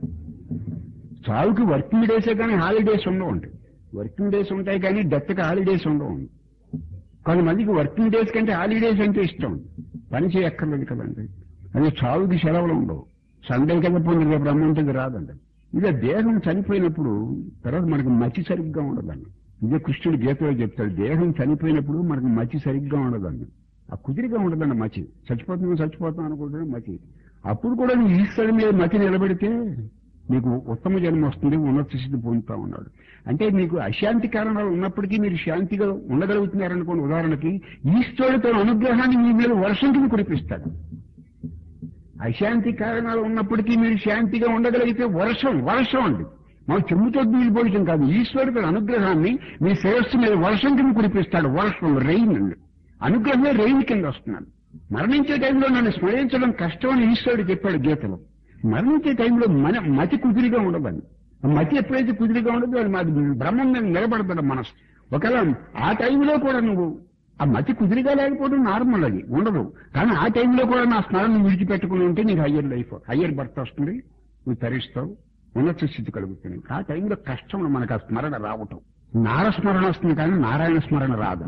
చావుకి వర్కింగ్ డేసే కానీ హాలిడేస్ ఉండవండి. వర్కింగ్ డేస్ ఉంటాయి కానీ డెత్కి హాలిడేస్ ఉండవు. కొంతమందికి వర్కింగ్ డేస్ కంటే హాలిడేస్ అంటే ఇష్టం, పని చేయక్కర్లేదు కదండి. అది చావుకి సెలవులు ఉండవు. సండే కదా పోయింది, రేపు రమ్మంటే రాదండి. ఇక దేహం చనిపోయినప్పుడు తర్వాత మనకు మతి సరిగ్గా ఉండదండి. ఇదే కృష్ణుడు గీతలో చెప్తాడు, దేహం చనిపోయినప్పుడు మనకు మతి సరిగ్గా ఉండదండి. ఆ కుదిరిగా ఉండదండి మతి. చచ్చిపోతున్నాం చచ్చిపోతాం అనుకుంటున్నా మతి. అప్పుడు కూడా నువ్వు ఈశ్వరుడి మీద మతి నిలబెడితే నీకు ఉత్తమ జన్మ వస్తుంది, ఉన్నత స్థితి పొందుతా ఉన్నాడు. అంటే మీకు అశాంతి కారణాలు ఉన్నప్పటికీ మీరు శాంతిగా ఉండగలుగుతున్నారనుకోండి. ఉదాహరణకి ఈశ్వరుడు తన అనుగ్రహాన్ని మీ మీద వర్షం కింద కురిపిస్తాడు. అశాంతి కారణాలు ఉన్నప్పటికీ మీరు శాంతిగా ఉండగలిగితే వర్షం వర్షం అండి. మాకు చెమ్ముతో నీళ్ళిపోయటం కాదు, ఈశ్వరుడు తన అనుగ్రహాన్ని మీ శ్రేయస్సు మీద వర్షం కింద కురిపిస్తాడు. వర్షం రెయిన్ అండి. అనుగ్రహమే రెయిన్ కింద వస్తున్నాడు. మరణించే టైంలో నన్ను స్మరించడం కష్టం అని ఈశ్వరుడు చెప్పాడు గీతలో. మరణించే టైంలో మన మతి కుదిరిగా ఉండదండి. మతి ఎప్పుడైతే కుదిరిగా ఉండదో అది మాది బ్రహ్మం మీద నిలబడతాడు మనసు. ఒకవేళ ఆ టైంలో కూడా నువ్వు ఆ మతి కుదిరిగా లేకపోవడం నార్మల్, అది ఉండదు. కానీ ఆ టైంలో కూడా నా స్మరణ విడిచిపెట్టుకుని ఉంటే నీకు హయ్యర్ లైఫ్ హయ్యర్ బర్త్ వస్తుంది, నువ్వు తరిస్తావు, ఉన్నత స్థితి కలుగుతుంది. ఆ టైంలో కష్టం మనకు ఆ స్మరణ రావటం. నారస్మరణ వస్తుంది కానీ నారాయణ స్మరణ రాదు.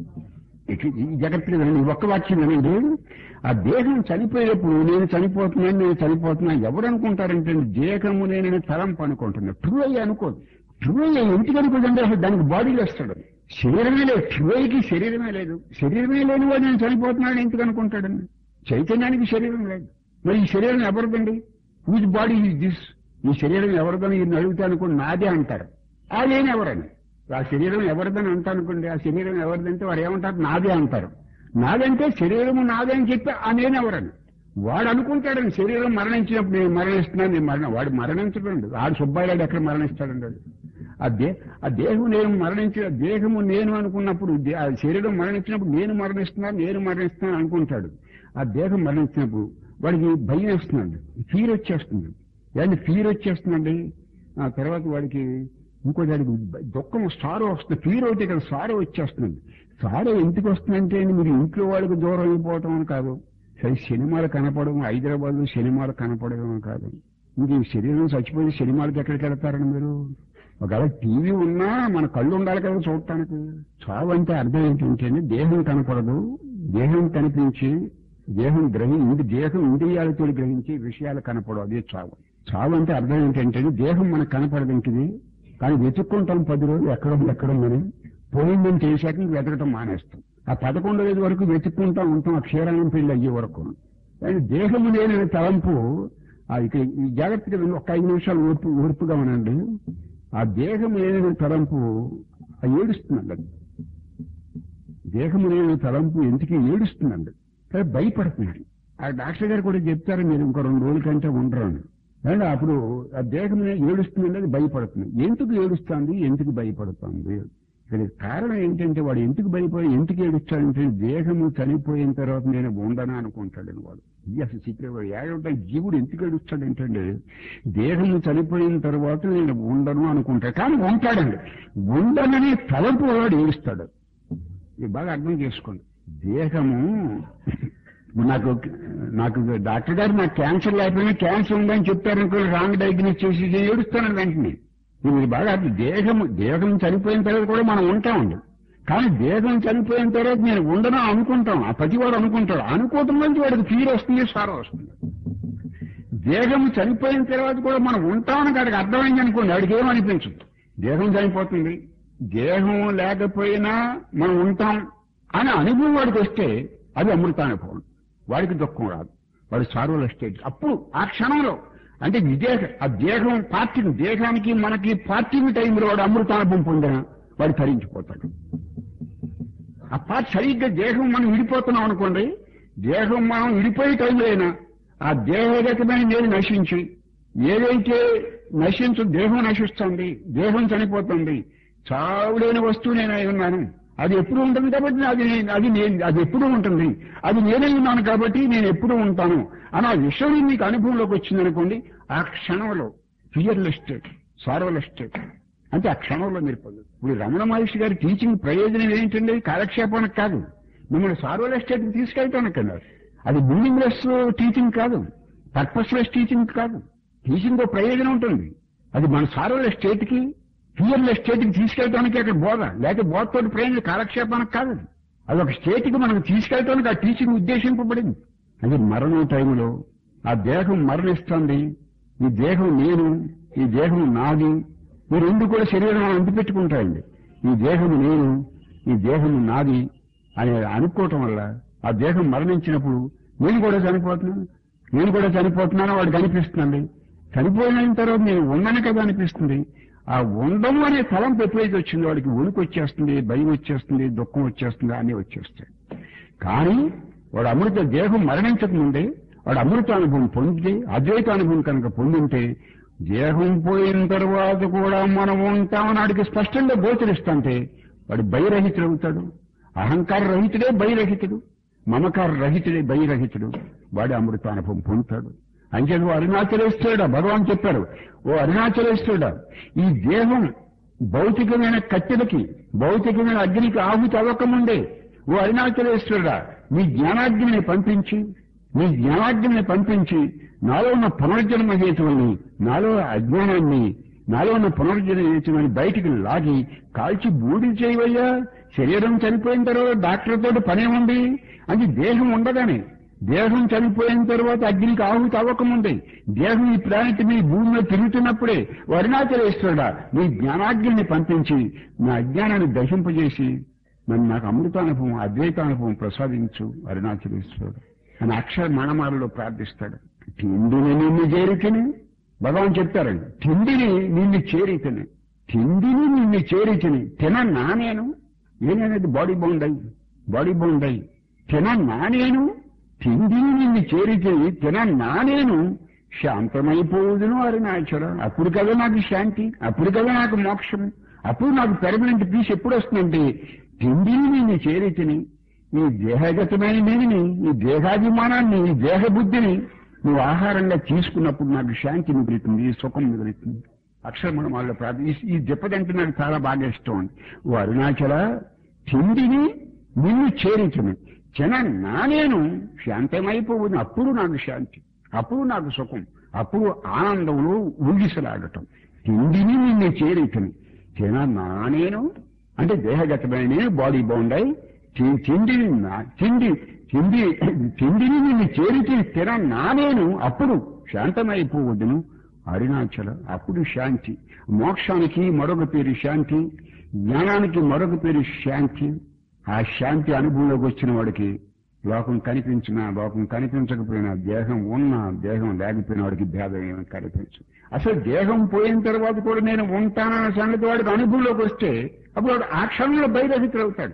ఈ జగత్తులో ఈ ఒక్క వాక్యం వినండి. ఆ దేహం చనిపోయేటప్పుడు నేను చనిపోతున్నాను నేను చనిపోతున్నాను ఎవరు అనుకుంటారంటే దేహము నేను తలంపు అనుకుంటున్నా. ట్రూ అయ్యి అనుకోదు. ట్రూ అయ్యి ఎందుకు అనుకోదంటే అసలు దానికి బాడీలో వస్తాడు. శరీరమే లేదు, ట్రూ అయ్యికి శరీరమే లేదు. శరీరమే లేని వాడు నేను చనిపోతున్నాను ఎందుకు అనుకుంటాడండి? చైతన్యానికి శరీరం లేదు. మరి ఈ శరీరం ఎవరిదండి? Whose body is this? ఈ శరీరం ఎవరిదని ఈయన అడిగితే అనుకోండి నాదే అంటారు. ఆ లేని ఎవరని ఆ శరీరం ఎవరిదని అంటా అనుకోండి, ఆ శరీరం ఎవరిదంటే వారు ఏమంటారు నాదే అంటారు. నాదంటే శరీరము నాదే అని చెప్పి ఆ నేనెవరని వాడు అనుకుంటాడండి. శరీరం మరణించినప్పుడు నేను మరణిస్తున్నాను నేను మరణ వాడు మరణించడండి. వాడు సుబ్బాయిలాడు ఎక్కడ మరణిస్తాడండి? ఆ దే ఆ దేహం నేను మరణించిన దేహము నేను అనుకున్నప్పుడు ఆ శరీరం మరణించినప్పుడు నేను మరణిస్తున్నాను నేను మరణిస్తున్నాను అనుకుంటాడు. ఆ దేహం మరణించినప్పుడు వాడికి భయం వేస్తున్నాడు, ఫీర్ వచ్చేస్తుంది. ఏంటి ఫీర్ వచ్చేస్తుందండి. ఆ తర్వాత వాడికి ఇంకో దానికి దుఃఖం సారో వస్తుంది. ఫీర్ అవుతే కదా సారో వచ్చేస్తుంది. సారో ఎందుకు వస్తుందంటే మీరు ఇంట్లో వాళ్ళకి దూరం అయిపోవటం అని కాదు, సరే సినిమాలు కనపడడం, హైదరాబాద్ లో సినిమాలు కనపడడం కాదు. ఇంక ఈ శరీరం చచ్చిపోయి సినిమాలకు ఎక్కడికి వెళ్తారని మీరు? ఒకవేళ టీవీ ఉన్నా మన కళ్ళు ఉండాలి కదా చూడటానికి. చావు అంటే అర్థం ఏంటంటే దేహం కనపడదు, దేహం కనిపించి దేహం గ్రహి ఇంటి దేహం ఇంద్రియాలతో గ్రహించి విషయాలు కనపడవు, అదే చావు. చావు అంటే అర్థం ఏంటంటే దేహం మనకు కనపడదు ఇంటిది, కానీ వెతుక్కుంటాం పది రోజులు ఎక్కడ ఎక్కడుందని. పోయిందని చేశాక వెతకటం మానేస్తాం. ఆ పదకొండు రోజు వరకు వెతుక్కుంటా ఉంటాం, ఆ క్షీరాణం పెళ్లి అయ్యే వరకు. కానీ దేహము లేని తలంపు ఇక ఈ జాగ్రత్తగా ఒక ఐదు నిమిషాలు ఓర్పు ఓర్పుగా ఉనండి. ఆ దేహము లేని తలంపు ఏడుస్తుందండి. అది దేహము లేని తలంపు ఎందుకు ఏడుస్తుందండి? కానీ భయపడుతున్నాడు. ఆ డాక్టర్ గారు కూడా చెప్తారు మీరు ఇంకో రెండు రోజుల కంటే ఉండరు అని. అండ్ అప్పుడు ఆ దేహం ఏడుస్తుందండి, అది భయపడుతుంది. ఎందుకు ఏడుస్తుంది, ఎందుకు భయపడుతుంది? దీనికి కారణం ఏంటంటే వాడు ఎందుకు భయపోయి ఎందుకు ఏడుస్తాడంటే దేహము చనిపోయిన తర్వాత నేను ఉండనా అనుకుంటాడని వాడు. ఇది అసలు చిత్ర వాడు ఏడంటే జీవుడు ఎందుకు ఏడుస్తాడంటే దేహము చనిపోయిన తర్వాత నేను ఉండను అనుకుంటాడు. కానీ ఉంటాడండి. ఉండనని తలంపు వాడు ఏడుస్తాడు. ఇది బాగా అర్థం చేసుకోండి. దేహము నాకు నాకు డాక్టర్ గారు నాకు క్యాన్సర్ లేకపోయినా క్యాన్సర్ ఉందని చెప్పారనుకో, రాంగ్ డయాగ్నోస్ చేసి ఏడుస్తాను వెంటనే. ఇది బాగా దేహము దేహం చనిపోయిన తర్వాత కూడా మనం ఉంటామండి. కానీ దేహం చనిపోయిన తర్వాత నేను ఉండను అనుకుంటాం. ఆ ప్రతివాడు అనుకుంటాడు. అనుకోవటం నుంచి వాడికి ఫీల్ వస్తుంది, సారం వస్తుంది. దేహం చనిపోయిన తర్వాత కూడా మనం ఉంటామని వాడికి అర్థమైంది అనుకోండి, వాడికి ఏమనిపించదు. దేహం చనిపోతుంది, దేహం లేకపోయినా మనం ఉంటాం అని అనుభవం వాడికి వస్తే అది అమృతానుభవం. వాడికి దుఃఖం రాదు, వాడు సార్వల స్టేట్. అప్పుడు ఆ క్షణంలో అంటే విదేహ ఆ దేహం పార్టీని దేహానికి మనకి పార్టీని టైంలో వాడు అమృతానుభవం పొందిన వాడు తరించిపోతాడు. ఆ పార్టీ సరిగ్గా దేహం మనం విడిపోతున్నాం అనుకోండి, దేహం మనం విడిపోయే టైంలో అయినా ఆ దేహగతమైన నేను నశించి ఏదైతే నశించు దేహం నశిస్తుంది, దేహం చనిపోతుంది, చావులేని వస్తువు నేను అయి ఉన్నాను. అది ఎప్పుడు ఉంటుంది కాబట్టి అది అది నేను అది ఎప్పుడు ఉంటుంది, అది నేనే ఉన్నాను కాబట్టి నేను ఎప్పుడు ఉంటాను అని ఆ విషయం మీకు అనుభవంలోకి వచ్చిందనుకోండి, ఆ క్షణంలో ఫియర్లెస్ స్టేట్, సార్వలెస్ స్టేట్ అంటే ఆ క్షణంలో మీరు పొందరు. ఇప్పుడు రమణ మహర్షి గారి టీచింగ్ ప్రయోజనం ఏంటండి? కాలక్షేపానికి కాదు, మిమ్మల్ని సార్వలెస్ స్టేట్కి తీసుకెళ్తానికి అన్నారు. అది మీనింగ్లెస్ టీచింగ్ కాదు, పర్పస్లెస్ టీచింగ్ కాదు. టీచింగ్ ఒక ప్రయోజనం ఉంటుంది. అది మన సార్వలెస్ స్టేట్కి ఫియర్లెస్ స్టేట్కి తీసుకెళ్ళడానికి అక్కడ బోధ, లేకపోతే బోధతో ప్రయోజనం కాలక్షేపానికి కాదు. అది ఒక స్టేట్కి మనకు తీసుకెళ్ళడానికి ఆ టీచింగ్ ఉద్దేశింపబడింది. అది మరణం టైంలో ఆ దేహం మరణిస్తుంది, ఈ దేహం నేను, ఈ దేహం నాది, ఈ రెండు కూడా శరీరం అంటిపెట్టుకుంటాయండి. ఈ దేహం నేను, ఈ దేహం నాది అని అనుకోవటం వల్ల ఆ దేహం మరణించినప్పుడు నేను కూడా చనిపోతున్నాను, నేను కూడా చనిపోతున్నాను వాడికి అనిపిస్తుంది. చనిపోయిన తర్వాత నేను ఉన్నాను కదా అనిపిస్తుంది. ఆ ఉండము అనే తలంపు ఎప్పుడైతే వచ్చిందో వాడికి వణుకు వచ్చేస్తుంది, భయం వచ్చేస్తుంది, దుఃఖం వచ్చేస్తుంది, అన్నీ వచ్చేస్తాయి. కానీ వాడు అమృత దేహం మరణించకముందే వాడు అమృతానుభవం పొందితే, అద్వైతానుభవం కనుక పొందింటే దేహం పోయిన తర్వాత కూడా మనం ఉంటామని వాడికి స్పష్టంగా గోచరిస్తుంటే వాడు భయరహితుడు అవుతాడు. అహంకార రహితుడే భయరహితుడు, మమకార రహితుడే భయరహితుడు. వాడి అమృతానుభవం పొందుతాడు. అంచేది అరుణాచలేశ్వరుడా భగవాన్ చెప్పారు, ఓ అరుణాచలేశ్వరుడా, ఈ దేహం భౌతికమైన కట్టెలకి భౌతికమైన అగ్నికి ఆహుతి అవ్వకముందే ఓ అరుణాచలేశ్వరుడా మీ జ్ఞానాగ్నిని పంపించి మీ జ్ఞానాగ్నిని పంపించి నాలో ఉన్న పునర్జన్మ హేతువుల్ని, నాలో అజ్ఞానాన్ని, నాలో ఉన్న పునర్జన్మ హేతువుని బయటికి లాగి కాల్చి బూడి చేయవయ్యా. శరీరం చనిపోయిన తర్వాత డాక్టర్ తోటి పనే ఉంది. అది దేహం ఉండగానే, దేహం చనిపోయిన తర్వాత అగ్నికి ఆహుతి అవ్వకముందే, దేహం ఈ ప్లానెట్ మీ భూమిలో తిరుగుతున్నప్పుడే అరుణాచలేశ్వరుడా మీ జ్ఞానాగ్నిని పంపించి నా అజ్ఞానాన్ని దహింపజేసి నన్ను నాకు అమృతానుభవం అద్వైతానుభవం ప్రసాదించు అరుణాచలేశ్వరుడు అని అక్షర మణమాలలో ప్రార్థిస్తాడు. తిండిని నిన్ను చేరితని భగవాన్ చెప్తారండి. తిండిని నిన్ను చేరితని తిండిని నిన్ను చేరితని తినన్నా నేను, నేననేది బాడీ బౌండ్ అయ్యి బాడీ బౌండ్ అయ్యి తినన్నా నేను, తిండిని నిన్ను చేరితే తినన్నా నేను శాంతమైపోదును అరుణాచల. అప్పుడు కదా నాకు శాంతి, అప్పుడు కదా నాకు మోక్షం, అప్పుడు నాకు పెర్మనెంట్ పీస్ ఎప్పుడు వస్తుందంటే తిండిని నిన్ను చేరితని, ఈ దేహగతమైన నేనిని, ఈ దేహాభిమానాన్ని, ఈ దేహబుద్ధిని నువ్వు ఆహారంగా తీసుకున్నప్పుడు నాకు శాంతి మిగులుతుంది, సుఖం మిగులుతుంది. అక్షరమణ వాళ్ళ ప్రార్థన ఈ చెప్పదంటే నాకు చాలా బాగా ఇష్టం అండి. ఓ అరుణాచల తిండిని నిన్ను చేరించను జన నా నేను శాంతమైపోవును, అప్పుడు నాకు శాంతి, అప్పుడు నాకు సుఖం, అప్పుడు ఆనందంలో ఊగిసలాడటం. తిండిని నిన్ను చేరించను జన నా నేను అంటే దేహగతమైన నేను బాడీ బౌండ్ అయి తిండిని తిండి తిండి తిండిని నిన్ను చేరితే తిన నా నేను అప్పుడు శాంతమైపోవద్దును అరుణాచల. అప్పుడు శాంతి. మోక్షానికి మరొక పేరు శాంతి, జ్ఞానానికి మరొక పేరు శాంతి. ఆ శాంతి అనుభవంలోకి వచ్చిన వాడికి లోకం కనిపించినా లోకం కనిపించకపోయినా, దేహం ఉన్నా దేహం లేకపోయిన వాడికి భేదం ఏమి కనిపించు. అసలు దేహం పోయిన తర్వాత కూడా నేను ఉంటానన్న సంగతి వాడికి అనుభవంలోకి వస్తే అప్పుడు వాడు ఆ క్షణంలో బయరహితుడు అవుతాడు.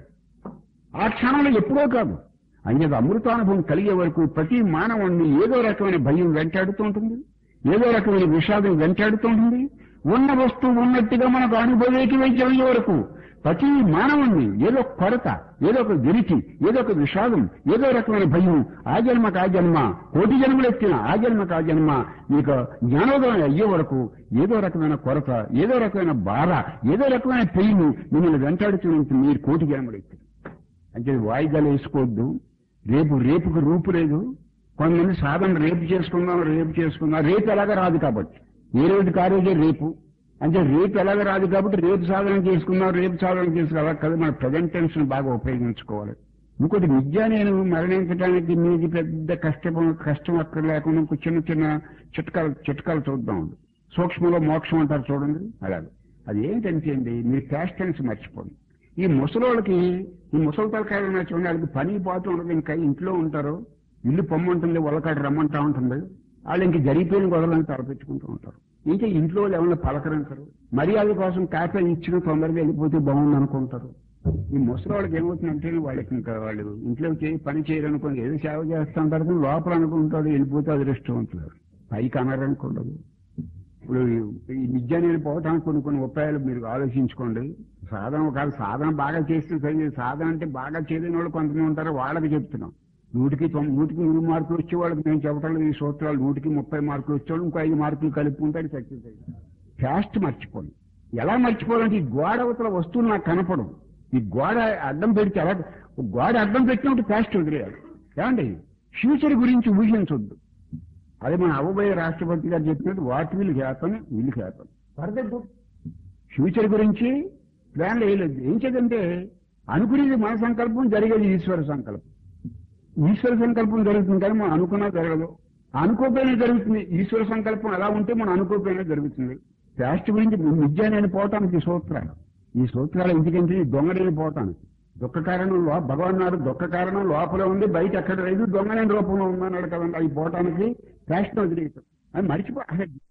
ఆ క్షణంలో ఎప్పుడో కాదు. అనేది అమృతానుభవం కలిగే వరకు ప్రతి మానవుణ్ణి ఏదో రకమైన భయం వెంటాడుతూ ఉంటుంది, ఏదో రకమైన విషాదం వెంటాడుతూ ఉంటుంది. ఉన్న వస్తువు ఉన్నట్టుగా మనకు అనుభవేకి వైద్యం అయ్యే వరకు ప్రతి మానవుణ్ణి ఏదో కొరత, ఏదో ఒక వెలితి, ఏదో ఒక విషాదం, ఏదో రకమైన భయం, ఆ జన్మకు ఆ జన్మ, కోటి జన్మలు ఎత్తిన ఆ జన్మకు ఆ జన్మ, మీకు జ్ఞానోదయం అయ్యే వరకు ఏదో రకమైన కొరత, ఏదో రకమైన బాధ, ఏదో రకమైన పెయిన్ మిమ్మల్ని వెంటాడుతున్న మీరు కోటి జన్మలు ఎత్తిన. అంటే వాయిదాలు వేసుకోవద్దు. రేపు రేపుకు రూపు లేదు. కొంతమంది సాధన రేపు చేసుకుందాం రేపు చేసుకుందాం, రేపు ఎలాగ రాదు కాబట్టి ఏ రోజు కారోజే రేపు అంటే రేపు ఎలాగ రాదు కాబట్టి రేపు సాధన చేసుకుందాం రేపు సాధన చేసుకుందాం కదా. మన ప్రజెంట్ టెన్షన్ బాగా ఉపయోగించుకోవాలి. ఇంకోటి విద్య నేను మరణించడానికి మీకు పెద్ద కష్టం కష్టం అక్కడ లేకుండా ఇంకో చిన్న చిన్న చిట్కాలు చిట్కాలు చూద్దాం. సూక్ష్మలో మోక్షం అంటారు చూడండి, అలాగే అది ఏంటంటే అండి, మీరు ప్యాస్ట్ టెన్స్ మర్చిపోండి. ఈ ముసలోళ్ళకి ఈ ముసలి తలకాయలు ఉన్నాయి చూడండి, వాళ్ళకి పని పోతూ ఉండదు. ఇంకా ఇంట్లో ఉంటారు, ఇల్లు పొమ్మంటుంది, వాళ్ళకాడ రమ్మంటా ఉంటుంది. వాళ్ళు ఇంక జరిగిపోయిన గొడవలను తలపెట్టుకుంటూ ఉంటారు. ఇంకా ఇంట్లో వాళ్ళు ఏమన్నా పలకరించరు. మర్యాద కోసం కాఫీ ఇచ్చిన తొందరగా వెళ్ళిపోతే బాగుంది అనుకుంటారు. ఈ ముసలి వాళ్ళకి ఏమవుతుందంటే వాళ్ళకి ఇంకా వాళ్ళు ఇంట్లో చేయి పని చేయరనుకోండి, ఏదో సేవ చేస్తూ ఉంటారు కానీ లోపల అనుకుంటాడు వెళ్ళిపోతే అదృష్టవంతులు. పైకి అనరనుకుండదు. ఇప్పుడు ఈ విద్య నేను పోవటానికి కొన్ని కొన్ని ఉపాయాలు మీరు ఆలోచించుకోండి. సాధన కాదు, సాధన బాగా చేస్తే సరే, సాధన అంటే బాగా చేయలేని వాళ్ళు కొంతమంది ఉంటారు, వాళ్ళకి చెప్తున్నాం. నూటికి నూటికి నూరు మార్కులు వచ్చే వాళ్ళకి మేము చెప్పటం ఈ సూత్రాలు నూటికి ముప్పై మార్కులు వచ్చేవాళ్ళు ఇంకో ఐదు మార్కులు కలుపుకుంటే సక్సెస్ అయ్యింది. ఫ్యాస్ట్ మర్చిపోండి. ఎలా మర్చిపోవాలంటే ఈ గోడ అవతల వస్తువులు నాకు కనపడం, ఈ గోడ అడ్డం పెడితే ఎలా గోడ అడ్డం పెట్టినప్పుడు ఫ్యాస్ట్ వదిలేయాలి. ఏమండి ఫ్యూచర్ గురించి ఊహించొద్దు. అదే మన అవ్వబోయే రాష్ట్రపతి గారు చెప్పినట్టు what will happen will happen. Further future గురించి ప్లాన్ వేయలేదు. ఏం చేద్దంటే అనుకునేది మన సంకల్పం, జరిగేది ఈశ్వర సంకల్పం. ఈశ్వర సంకల్పం జరుగుతుంది కానీ మనం అనుకున్నా జరగదు, అనుకోపోయినా జరుగుతుంది. ఈశ్వర సంకల్పం ఎలా ఉంటే మనం అనుకోపోయినా జరుగుతుంది. ఫ్యాస్ట్ గురించి విద్య నేను పోవటానికి ఈ సూత్రాలు ఈ సూత్రాలు ఎందుకంటే దొంగడని పోవటానికి. దుఃఖ కారణం లో భగవాన్ నాడు దుఃఖ కారణం లోపల ఉంది, బయట ఎక్కడ లేదు, దొంగలేని రూపంలో ఉందన్నాడు కదండి. అవి పోవటానికి ఫ్యాస్ట్ వదిలేస్తాం. అది మర్చిపో.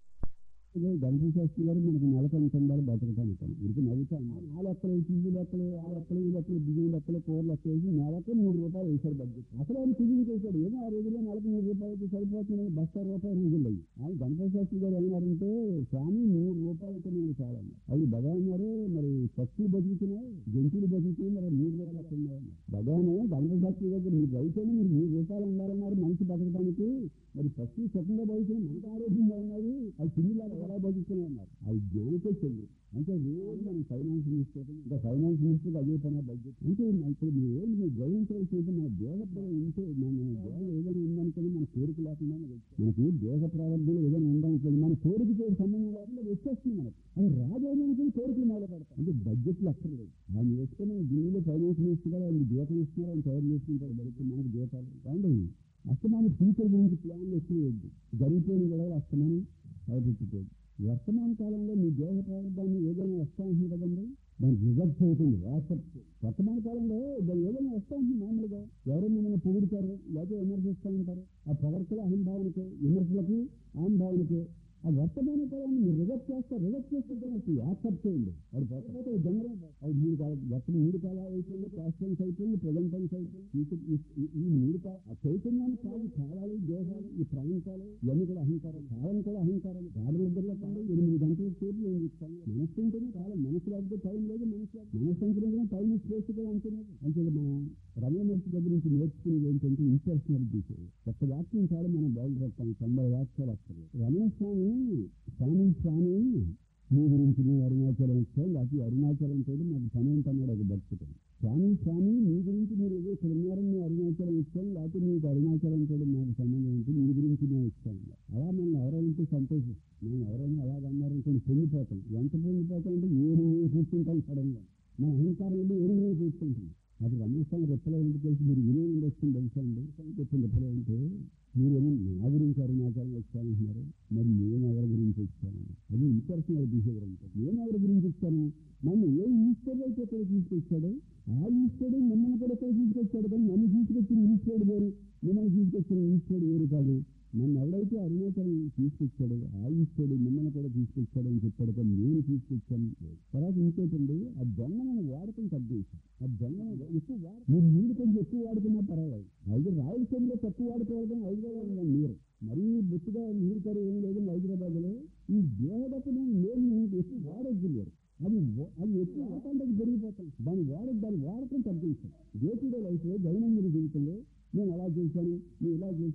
గణపతి శాస్త్రి గారు మనకు నెలకొని తొందరలు బతకటానికి ఇది నవ్వుతాను. ఆ లెక్కలు టీవీ లెక్కలు, ఆ లెక్కలు ఈ లెక్కలు, బియ్యం లెక్కలు, కూర లెక్కలు వేసి నెలకు మూడు రూపాయలు వేశారు బడ్జెట్. అసలు ఆయన టీవీ చేశాడు. ఏమో ఆ రోజుల్లో నెలకు మూడు రూపాయలకి సరిపోతుంది, బస్తా రూపాయలు రోజులు అయ్యి. ఆయన గణపతి శాస్త్రి గారు ఏమన్నారంటే స్వామి మూడు రూపాయలతో నేను చాలా అవి భగవాన్ గారు మరి పక్షులు బతుకుతున్నాయి, జంతువులు బతుకుతున్నాయి, మరి మూడు రూపాయలు వస్తున్నాయి. భగవాన్ గణపతి శాస్త్రి గారు మీరు రైతేనే మీరు మూడు రూపాయలు ఉండాలన్నారు మనిషి బతకడానికి. మరి పక్షులు స్వతంగా బతుకుతున్నాయి, మనకు ఆరోగ్యంగా ఉన్నాయి, అది చిన్నలాగా ఎలా బతుకుతున్నాయి అన్నారు. అది జ్ఞానికే చెల్లి. అంటే రోజు మనం ఫైనాన్స్ మినిస్టర్ ఇంకా ఫైనాన్స్ మినిస్టర్ అదే పని బడ్జెట్ అంటే ఇప్పుడు మీరు ఏం మీరు గ్రహించవలసింది మన దేహ ఉంటే మన దేహం ఏదైనా ఉందనుకోండి, మన కోరిక లేకుండా మనకు దేహ ప్రారంభంలో ఏదైనా ఉందనుకోండి, మన కోరికతో సంబంధం లేకుండా వచ్చేస్తుంది మనకు. అది రాజేమనుకుని కోరికలు మొదలు పెడతాం. అంటే బడ్జెట్లు అక్కర్లేదు. ఆయన వేసుకుని ఢిల్లీలో ఫైనాన్స్ మినిస్టర్ గారు ఆయన దీపం ఇస్తున్నారు, ఆయన తయారు చేసుకుంటారు బడికి మనకు దీపాలు కాండి. అస్తమానం ఫ్యూచర్ గురించి ప్లాన్లు ఎక్కువద్దు, జరిగిపోయిన కూడా అస్తమానం బయటెట్టుకోదు. వర్తమాన కాలంలో మీ దేహ ప్రారంభాన్ని ఏదైనా వస్తా ఉంటుంది కదండి, దానికి రిజర్వ్ అవుతుంది వాట్సప్. వర్తమాన కాలంలో దాన్ని ఏదైనా వస్తా ఉంటుంది మామూలుగా. ఎవరైనా మనం పొగుడుతారు లేకపోతే విమర్శిస్తూ ఉంటారు. ఆ పొగడకలు అహంభావనకే, విమర్శలకు అహంభావనకే. ఆ వర్తమాన కాలాన్ని మీరు రిజర్వ్ చేస్తారు. రిజర్వ్ చేస్తే యాక్సెప్ట్ చేయండి. అది పోకపోతే జనరల్ అది మూడు కాలం వర్తం మూడు కాలాలు అయిపోయింది, పాస్ట్ టెన్స్ అయిపోయింది, ప్రెజెంట్ టెన్స్ అయిపోయింది. ఈ మూడు కాలం ఆ చైతన్యాన్ని కాదు కాలాలు, దేహాలు, ఈ ప్రాంతాలు ఇవన్నీ కూడా అహంకారం. కాలం కూడా అహంకారం. గాడుల దగ్గరలో కాదు ఎనిమిది గంటల సేపు నేను ఇస్తాను. మనస్సు ఉంటేనే కాలం, మనసు లేకపోతే టైం లేదు. మనసు మనస్సు అంటే టైం స్పేస్ కూడా అంటున్నారు. అంటే మనం రమణ మహర్షి దగ్గర నుంచి నేర్చుకునేది ఏంటంటే ఇంపర్సనాలిటీ. ఒక్క వాక్యం చాలా మనం బయలుపెడతాం, తొంభై వాక్యాలు వస్తారు. రమణ స్వామి స్వామి స్వామి మీ గురించి నేను అరుణాచలం ఇస్తాను, లేకపోతే అరుణాచలం తోటి నాకు పని ఏంటన్నాడు ఒక భక్తుడు. స్వామి స్వామి మీ గురించి మీరు ఏదో ఇక్కడ ఉన్నారని నేను అరుణాచలం ఇస్తాను, లేకపోతే మీకు అరుణాచలం తోటి నాకు సంబంధం ఏంటి, మీ గురించి నేను ఇస్తాను. అలా మనం ఎవరైనా సంతోషం, మనం ఎవరైనా అలాగన్నారనుకోండి పొంగిపోతాం. ఎంత పొంగిపోతాం అంటే ఏమి కూర్చుంటాం సడన్ గా. మన అహంకారం వెళ్ళి ఏమి కూర్చుంటాం. అది రమేశ్వరం రెప్పలో ఏంటి తెలిసి మీరు వినే ఉండొచ్చింది తెలుసా అండి. చెప్పిన రెప్పలో అంటే మీరేమో నా గురించి అరుణాచలం వచ్చానంటున్నారు, మరి నేను ఎవరి గురించి వచ్చాను. అది ఇంపర్సనల్ బిహేవియర్ అంటే నేను ఎవరి గురించి ఇస్తాను. నన్ను ఏ ఈశ్వరుడు అయితే ఎక్కడ తీసుకొచ్చాడు, ఆ ఈశ్వరుడు మిమ్మల్ని కూడా ఎక్కడ తీసుకొచ్చాడు. కానీ నన్ను తీసుకొచ్చిన ఈశ్వరుడు వేరు, మిమ్మల్ని తీసుకొచ్చిన ఈశ్వరుడు వేరు కాదు. నన్ను ఎవరైతే అరుణాచలం తీసుకొచ్చాడు ఆ ఈశ్వరుడు మిమ్మల్ని కూడా తీసుకొచ్చాడు అని చెప్పాడు. కానీ నేను తీసుకొచ్చాను. తర్వాత ఇంకోటండి, ఆ దొంగలను వాడకం తగ్గేసి ఆ దొంగను ఎక్కువ వాడ మీరు నీరు కొంచెం ఎక్కువ వాడుకున్నా పర్వాలేదు. ఐదు రాయలసీమలో తక్కువ వాడుకోవాలి కానీ హైదరాబాద్ లో నీరు మరీ బొత్తుగా నీరు కరువు ఏం లేదు. హైదరాబాద్ లో ఈ దేవదత్తమైన నీరు ఎక్కువ వాడొద్దు. అది అది ఎక్కువ వాటానికి జరిగిపోతాం.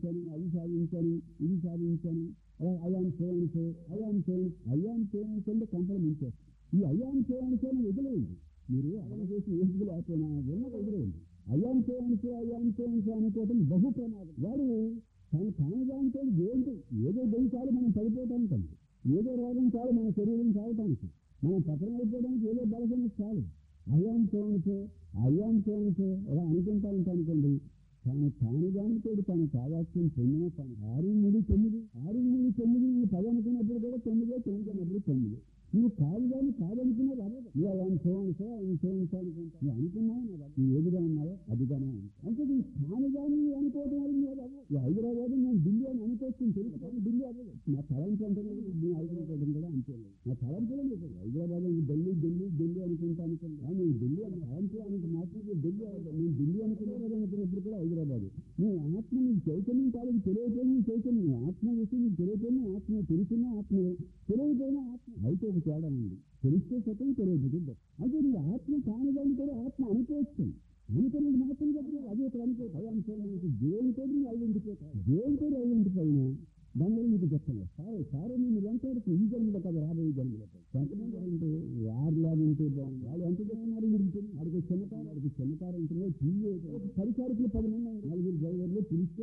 సాధించాను, అది సాధించాను, ఇది సాధించాను, అయాన్ సేవన్స్ అయాన్ సేవన్స్ అయాన్ సేవన్స్ అంటే కంపెనీ మించేస్తాను. ఈ అయాన్ సేవన్స్ అని వదిలేయండి. మీరు అలా చేసి ఏసుకు లేకపోయినా ఉన్నది వదిలేయండి. అయాన్ సేవన్స్ అయాన్ సేవన్స్ అనుకోవటం బహు ప్రమాదం. వాడు తను కానదానితో ఏంటి ఏదో దెయ్యి చాలు మనం పడిపోవటానికి, ఏదో రోగం చాలు మన శరీరం సాగటానికి, మనం పక్కన అయిపోవడానికి ఏదో బలమైన చాలు. అయాన్ సేవన్స్ అయాన్ సేవన్స్ అలా అనుకుంటా ఉంటా అనుకోండి. తాను కానిదానితో తను కావాల్సిన పొందిన తను ఆరు మూడు తొమ్మిది ఆరు మూడు తొమ్మిది నువ్వు పది అనుకున్నప్పుడు కూడా తొమ్మిదే, తొమ్మిది అన్నప్పుడు తొమ్మిది. నువ్వు కాదు కానీ కాదనుకున్నది అదే. నువ్వు ఆయన సేవన్సో ఆయన సేవన్సో అనుకుంటా నువ్వు అనుకున్నావు నా నువ్వు ఏదిగా ఉన్నావో అదిగానే ఉంది. అంటే నువ్వు తాను కానీ అనుకోవడం అది ఈ హైదరాబాద్ నేను ఢిల్లీ అని అనుకోవచ్చు తెలుసు కానీ ఢిల్లీ అవ్వదు. నా తలంపు అంటే నేను హైదరాబాద్ కూడా అంతేలేదు. నా తలంపులో లేదు హైదరాబాద్ ఢిల్లీ ఢిల్లీ ఢిల్లీ అనుకుంటా అనుకుంటా నేను ఢిల్లీ అని తలంపు అనుకు మాత్రం ఢిల్లీ నేను ఢిల్లీ అనుకున్నా అనుకున్నప్పుడు కూడా హైదరాబాద్. నువ్వు ఆత్మ నీకు చైతన్యం కాలేదు తెలియపోయిన చైతన్యం ఆత్మ వేసి నీకు తెలియపోయిన ఆత్మ తెలుసున్న ఆత్మ తెలియపోయిన ఆత్మ అయితే ఒక తేడా ఉంది. తెలిస్తే సత్యం తెలియదు. అయితే నీ ఆత్మ కానిదాన్ని కూడా ఆత్మ అనుకోవచ్చు. అనుకున్నది మాత్రం కదా అదే ఇక్కడ అనుకో అంశాలు దేవునితో ఐడెంటిఫై దేవునితో ఐడెంటిఫై అయినా దాని వల్ల మీకు చెప్తాను. సారే సారే నేను వెంటాడుతూ ఈ జన్మలో కదా రాబోయే జన్మలో కొంతమంది అంటే వారిలాగా ఉంటే బాగుంది. వాళ్ళు ఎంత జన్మన్నారు ఉంటుంది వాడికి చిన్నకారు వాడికి చిన్నకారు ఉంటుందో పిల్లి పరిచారకులు పది మంది నలుగురు డ్రైవర్లు పిలిస్తే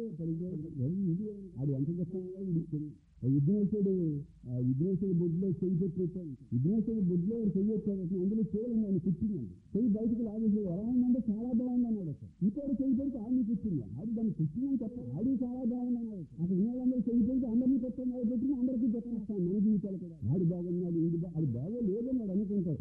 ఇది అది ఎంత చెప్తాను. విఘ్నేశ్వరుడు విఘ్నేశ్వరుడు బొడ్లో చెయ్యి పెట్టేస్తాడు. విఘ్నేశ్వరుడు బొడ్లో చెయ్యొచ్చాడు. అందులో చేయాలని ఆయన కుట్టిందండి. చెయ్యి బయటకు లాగేసి ఎలా ఉందంటే చాలా బాగుంది అన్నాడు. సార్ ఇంకోటి చెయ్యి పెడితే ఆడిని కుట్టింది. ఆడి దాన్ని కుట్టిందని చెప్పాలి. ఆడి చాలా బాగుంది అన్నాడు. అక్కడ ఉన్నదందరూ చెయ్యి పెడితే అందరినీ పెట్టండి పెట్టి అందరికీ పెట్టేస్తాను. మన జీవితాలు కూడా ఆడి బాగున్నాడు ఇది అది బాగా లేదన్నాడు అనుకుంటారు.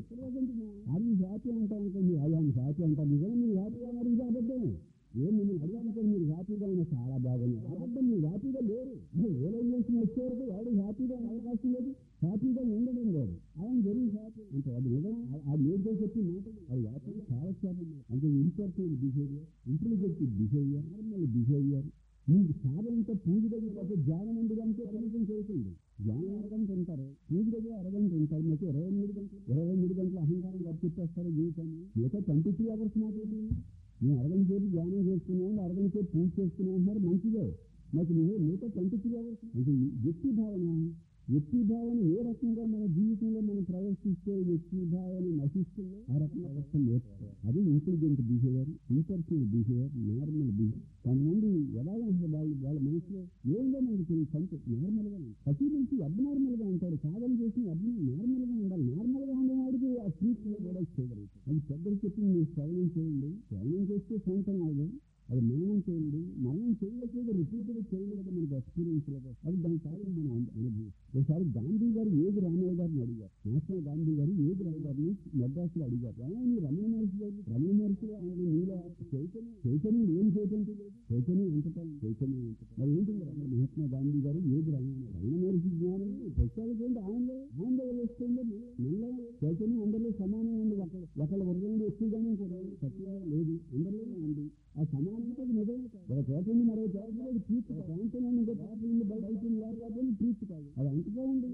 అది హ్యాపీ అంటా అనుకోండి. అది ఆయన హ్యాపీ అంటారు. నిజంగా మీరు హ్యాపీగా ఉన్నారు ఇది అబద్ధమే. ఏం నేను అడిగానుకోండి మీరు హ్యాపీగా ఉన్నా చాలా బాగున్నారు. అబద్ధం మీరు హ్యాపీగా లేరు. రియలైజేషన్ వచ్చేవరకు వాడు హ్యాపీగా అవకాశం లేదు. హ్యాపీగా ఉండడం లేదు. ఆయన జరిగి హ్యాపీ అంటే అది నిజం. ఆ నేర్తో చెప్పి మాటలు అది హ్యాపీ చాలా శాతం అంటే impersonal behaviour, intelligent behaviour, normal behaviour. మీకు సాధనంతో పూజ దగ్గర ధ్యానం ఎందుకంటే కనీసం చేస్తుంది. ధ్యానం అరగంట ఉంటారు, పూజ దగ్గర అరగంట ఉంటారు. మీకు ఇరవై ఎనిమిది గంటలు ఇరవై ఎనిమిది గంటల అహంకారం గడిపిస్తారు జీవితాన్ని. మిగతా ట్వంటీ త్రీ అవర్స్ మాట్లాడుతుంది. నేను అరగంట సేపు ధ్యానం చేస్తున్నాను, అరగంట సేపు పూజ చేస్తున్నాను అంటున్నారు. మంచిదే. నాకు నువ్వు మిగతా ట్వంటీ త్రీ అవర్స్ అంటే వ్యక్తి భావన వ్యక్తి భావన ఏ రకంగా మన జీవితంలో మనం ప్రవర్తిస్తే వ్యక్తి భావన నశిస్తుందో ఆ రకంగా అవస్థ నేర్చుకోవాలి. అది intelligent behaviour, impersonal behaviour, normal behaviour. కొంతమంది ఎలాగా ఉంటుంది వాళ్ళు వాళ్ళ మనసులో ఏందో మనకి తెలియదు. సంతోషం నార్మల్ గా ప్రతి నుంచి అబ్నార్మల్ గా ఉంటాడు. సాధన చేసి అబ్న నార్మల్ గా ఉండాలి. నార్మల్ గా ఉండేవాడికి ఆ స్పీచ్ కూడా చేయగలుగుతాం. అది పెద్దలు చెప్పి మీరు శ్రవణం చేయండి. శ్రవణం చేస్తే సొంతం అవ్వదు. అది మరణం చేయండి. మరణం చేయలేదు రిపీట్ గా చేయలేదు మనకి ఎక్స్పీరియన్స్ లేదు. అది దాని కారణం మన అనుభవం. ఒకసారి గాంధీ గారు ఏది రామయ్య గారిని అడిగారు. మహాత్మా గాంధీ గారు ఏది రామయ్య గారిని మెడ్రాస్లో అడిగారు. రామయ్య రమణ మహర్షి గారు రమణ మహర్షి ఆయన నీలో చైతన్యం చైతన్యం ఏం చైతన్యం లేదు. చైతన్యం ఎంతటా చైతన్యం ఎంతటా మరి ఏంటంటే రమణ మహాత్మా గాంధీ గారు ఏది రామయ్య రమణ మహర్షి జ్ఞానం ప్రత్యేకంగా ఆనంద ఆనంద వేస్తుంది. మళ్ళీ చైతన్యం అందరిలో సమానం ఉంది. ఒకళ్ళ ఒకళ్ళ వర్గంలో ఎక్కువగానే కూడా తక్కువ లేదు. అందరిలోనే ఉంది. ఆ సమానంతో నిజమే కాదు. ఒక చోట నుండి మరో చోట తీర్చు ప్రాంతం పాట నుండి బయట అయిపోయింది కాబట్టి తీర్చు కాదు. అది అంతగా ఉంది.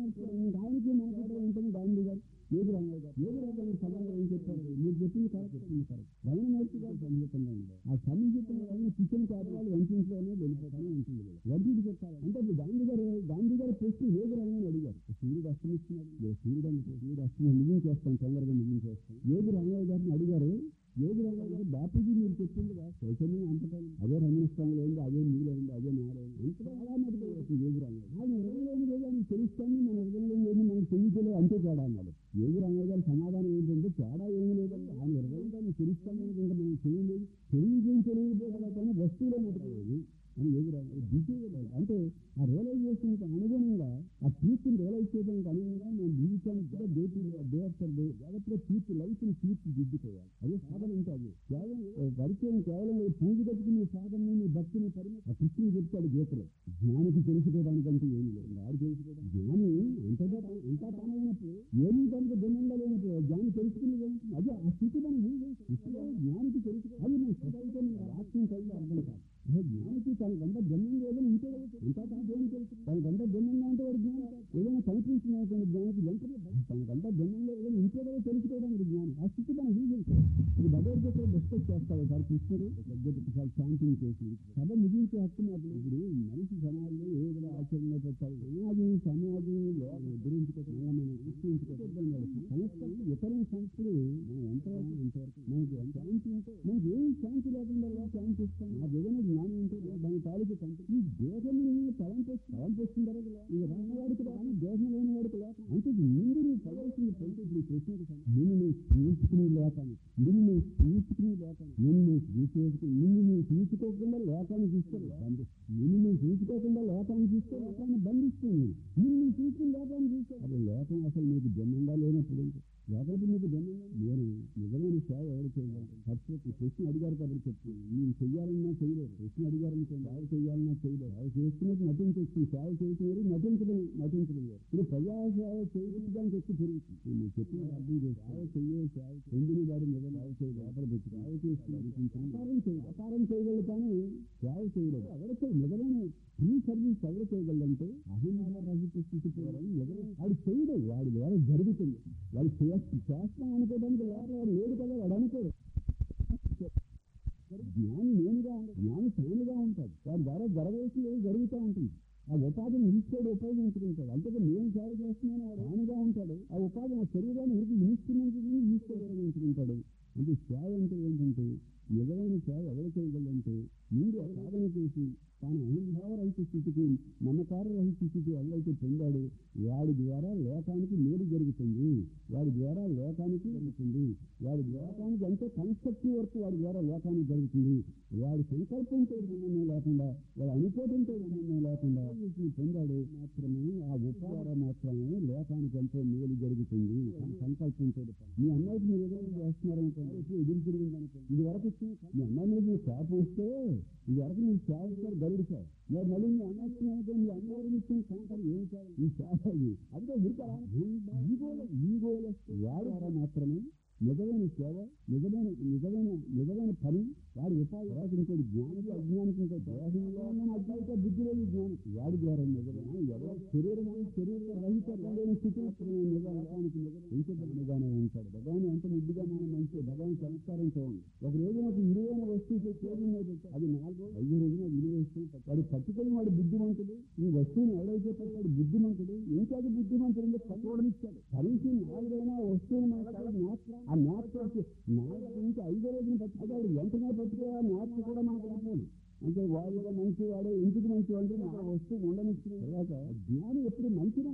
ఆయనకి మనకు ఉంటుంది. గాంధీ గారు ఏది రామయ్య గారు ఏది రాజానికి సమాధానం ఏం చెప్పారు. మీరు చెప్పింది కాదు చెప్పింది కాదు. రమణ మహర్షి గారు సన్నిహితంగా ఉంది. ఆ సన్నిహితంగా కిచెన్ కార్యాలు వంటింట్లోనే వెళ్ళిపోతానే ఉంటుంది. వంటింటి చెప్పాలి అంటే ఇప్పుడు గాంధీ గారు గాంధీ గారు ప్రశ్న ఏది రామని అడిగారు. సూర్యుడు అస్తమిస్తున్నాడు. సూర్యుడు అంటే సూర్యుడు అస్తమి ముగించేస్తాం తొందరగా ముగించేస్తాం. ఏది రామయ్య గారిని అడిగారు. ఏది రామయ్య గారు బాపూజీ మీరు చెప్పింది చైతన్యం అంతటా అదే రమణస్థానంలో ఉంది, అదే నీలో ఉంది, అదే నాలో ఉంది. అంతటా అలా మటుకు ఏది రామయ్య ఆయన హృదయంలోని లేదు అని తెలుస్తాను. మన హృదయంలో ఏమి మనకు తెలియలేదు అంతే తేడా అన్నాడు. ఏది రామయ్య గారి సమాధానం ఏంటంటే తేడా ఏమి లేదంటే ఆయన హృదయంలో తెలుస్తాను ఇంకా మనం తెలియలేదు. తెలియజేయం తెలియకపోవడం వస్తువులే మటుకు అని ఏది రామయ్య బిహేవియర్ అంటే ఆ రియలైజేషన్కి అనుగుణంగా ఆ తీర్పుని రియలైజ్ చేయడానికి అనుగుణంగా మనం జీవితానికి కూడా డేట్ డే ఆఫ్టర్ డే జాగ్రత్తగా తీర్పు లైఫ్ని తీర్పు దిద్దుకోవాలి. అదే సాధన అంటే అది కేవలం పరిచయం కేవలం పూజ గతికి నీ సాధనని నీ భక్తిని పరిమితి ఆ కృష్ణుని చెప్తాడు గీతలో. జ్ఞానికి తెలుసుకోవడానికంటే ఏమి లేదు. ఆడు తెలుసుకోవడం జ్ఞాని ఎంతగా ఎంత తానైనప్పుడు ఏమీ కనుక భిన్నంగా లేనప్పుడు జ్ఞాని తెలుసుకునేది ఏమిటి. అదే ఆ స్థితి మనం జ్ఞానికి తెలుసుకో అది నేను సదైతే ఆత్మ కలిగి అర్థం కాదు. అదే జ్ఞానికి తన గంట భిన్నంగా ఏదైనా ఉంటే ఇంకా తనకేం తెలుసు. తన గంట భిన్నంగా అంటే వాడు జ్ఞానం ఏదైనా కనిపించిన జ్ఞానికి వెంటనే తన గంట భిన్నంగా ఏదైనా ఉంటే కదా తెలుసుకోవడానికి జ్ఞానం ఆ స్థితి మనం ఊహించాలి. ఇది భగవద్గీత డిస్కస్ చేస్తాడు సార్ కృష్ణుడు భగవద్గీత శాంతిని చేసి సభ ముగించే హక్కు నాకు ఇప్పుడు మనిషి సమాజంలో ఏ విధంగా ఆచరణలో పెట్టాలి, సమాజం సమాజంలో ఎదురించుకోవడం మనం గుర్తించుకోవడం సంస్థలు ఇతర సంస్థలు మనం ఎంతవరకు ఎంతవరకు మనకి శాంతి ఉంటే మనకి ఏం శాంతి లేకుండా శాంతి ఇస్తాం. ఆ విధంగా జ్ఞానం ఉంటే దాని తాలూకు కంటే ఈ దేశం తలంపు తలంపు వచ్చిన తర్వాత ఈ రానివాడికి రాని దేశం లేని వాడికి లేక అంటే ముందు నువ్వు చదవాల్సింది పెళ్లి ప్రశ్న నిన్ను నువ్వు తీసుకుని లేకాను నిన్ను నువ్వు తీసుకుని లేకాను నిన్ను నువ్వు తీసేసుకుని నిన్ను నువ్వు తీసుకోకుండా లోకాన్ని తీసుకోవాలి బంధిస్తుంది. నిన్ను నువ్వు తీసుకోకుండా లోకాన్ని తీసుకో లోకాన్ని బంధిస్తుంది. నిన్ను నువ్వు తీసుకుని లోకాన్ని తీసుకో అది లోకం అసలు నీకు జన్మంగా లేనప్పుడు లోపలికి మీకు జన్మంగా నేను నిజమైన సేవ ఎవరు చేయగలరు? ఖర్చు ప్రశ్న అడిగారు కాబట్టి చెప్తాను. మీరు చెయ్యాలన్నా చేయలేరు. ప్రశ్న అడిగారనుకోండి సేవ చేయాలన్నా చేయలేరు. సేవ చేస్తున్నది నటించవచ్చు. సేవ చేస్తున్నారు నటించడం నటించడం లేదు. ఇప్పుడు ప్రజా సేవ చేయడానికి ఎక్కువ పెరుగుతుంది. మీరు చెప్పిన అర్థం చేసి సేవ చెయ్యే సేవ ఎందుకు వాడు నిజం సేవ చేయ లోపల పెట్టి సేవ చేస్తున్నారు. వ్యాపారం చేయ వ్యాపారం చేయగలరు కానీ సేవ చేయలేదు. ఎవరితో నిజమైన ఈ సర్వీస్ ఎవరు చేయగలంటే అహింస రహిత స్థితి పోవడం నిజమే. వాడు చేయలేదు. వాడి ద్వారా జరుగుతుంది. వాడు చేస్తాం అనుకోవడానికి వాడు లేడు కదా వాడు అనుకోడు. జ్ఞాని నేనుగా ఉంటాడు. జ్ఞాని తానుగా ఉంటాడు. వాడి ద్వారా జరగవలసింది ఏదో జరుగుతూ ఉంటుంది. ఆ ఉపాధిని ఈశ్వరుడు ఉపయోగించుకుంటాడు. అంతేగా నేను సేవ చేస్తున్నాను వాడు తానుగా ఉంటాడు. ఆ ఉపాధి ఆ శరీరాన్ని ఉరికి ఇన్స్ట్రుమెంట్ ఈశ్వరుడు ఉపయోగించుకుంటాడు. అంటే సేవ అంటే ఏంటంటే నిజమైన సేవ ఎవరు చేయగలంటే ముందు సాధన చేసి తాను అహంభావ రహిత స్థితికి నమ్మకార రహిత స్థితికి ఎవరైతే పొందాడు వాడి ద్వారా లోకానికి మేలు జరుగుతుంది. వాడి ద్వారా లోకానికి జరుగుతుంది. వాడి లోకానికి అంటే కన్సెప్ట్ వరకు వాడి ద్వారా లోకానికి జరుగుతుంది. వాడి సంకల్పంతో సంబంధం లేకుండా వాడి అనుకోవడంతో సంబంధం లేకుండా పొందాడు మాత్రమే ఆ ఉపకార మాత్రమే లోకానికి ఎంతో మేలు జరుగుతుంది. సంకల్పంతో మీ అమ్మాయికి మీరు ఏదైనా చేస్తున్నారనుకోండి ఎదురు తిరిగింది అనుకోండి ఇది వరకు మీ అమ్మాయి మీద మీరు శాప వస్తే ఇది వరకు మీరు సేవిస్తారు గరుడిచారు మీరు మళ్ళీ మీ అమ్మాయి అనుకో మీ అమ్మాయి ఇచ్చిన సంకల్పం ఏం చేయాలి ఈ శాప అదిగా ఉడతారా ఈగోల ఈగోల వాడు మాత్రమే నిజమైన సేవ నిజమైన నిజమైన నిజమైన పని వాడి ఉపాధి ఇంకోటి జ్ఞానికి అజ్ఞానికి ఇంకో దేహంలో అజ్ఞానిక బుద్ధి లేదు జ్ఞానం వాడి ద్వారా నిజమైన ఎవరో శరీరం శరీర రహిత లేని స్థితి నిజానికి నిజంగానే ఉంటాడు. భగవాన్ ఎంత ముద్దుగా మనం మంచి భగవాన్ సంస్కారం చూడండి. ఒక రోజు నాకు విలువైన వస్తువు చేరింది అది నాలుగు ఐదు రోజున విలువ వస్తుంది. వాడు పట్టుకొని వాడు బుద్ధిమంతుడు. ఈ వస్తువుని ఎవడైతే వాడు బుద్ధిమంతుడు ఇంకాది బుద్ధిమంతుడు పట్టుకోవడమిచ్చాడు. కనీసం నాలుగైనా వస్తువుని మాట్లాడి మాత్రం ఆ మ్యాథ్స్ నాలుగు నుంచి ఐదో రోజున పట్టుకుంటాడు. వెంటనే పట్టుకో ఆ మ్యాథ్స్ కూడా మనకు రావాలి. అంటే వాడు కూడా మంచి వాడు ఎందుకు మంచి అంటే నాకు వస్తువు ఉండనిచ్చిన తర్వాత జ్ఞానం ఎప్పుడు మంచిగా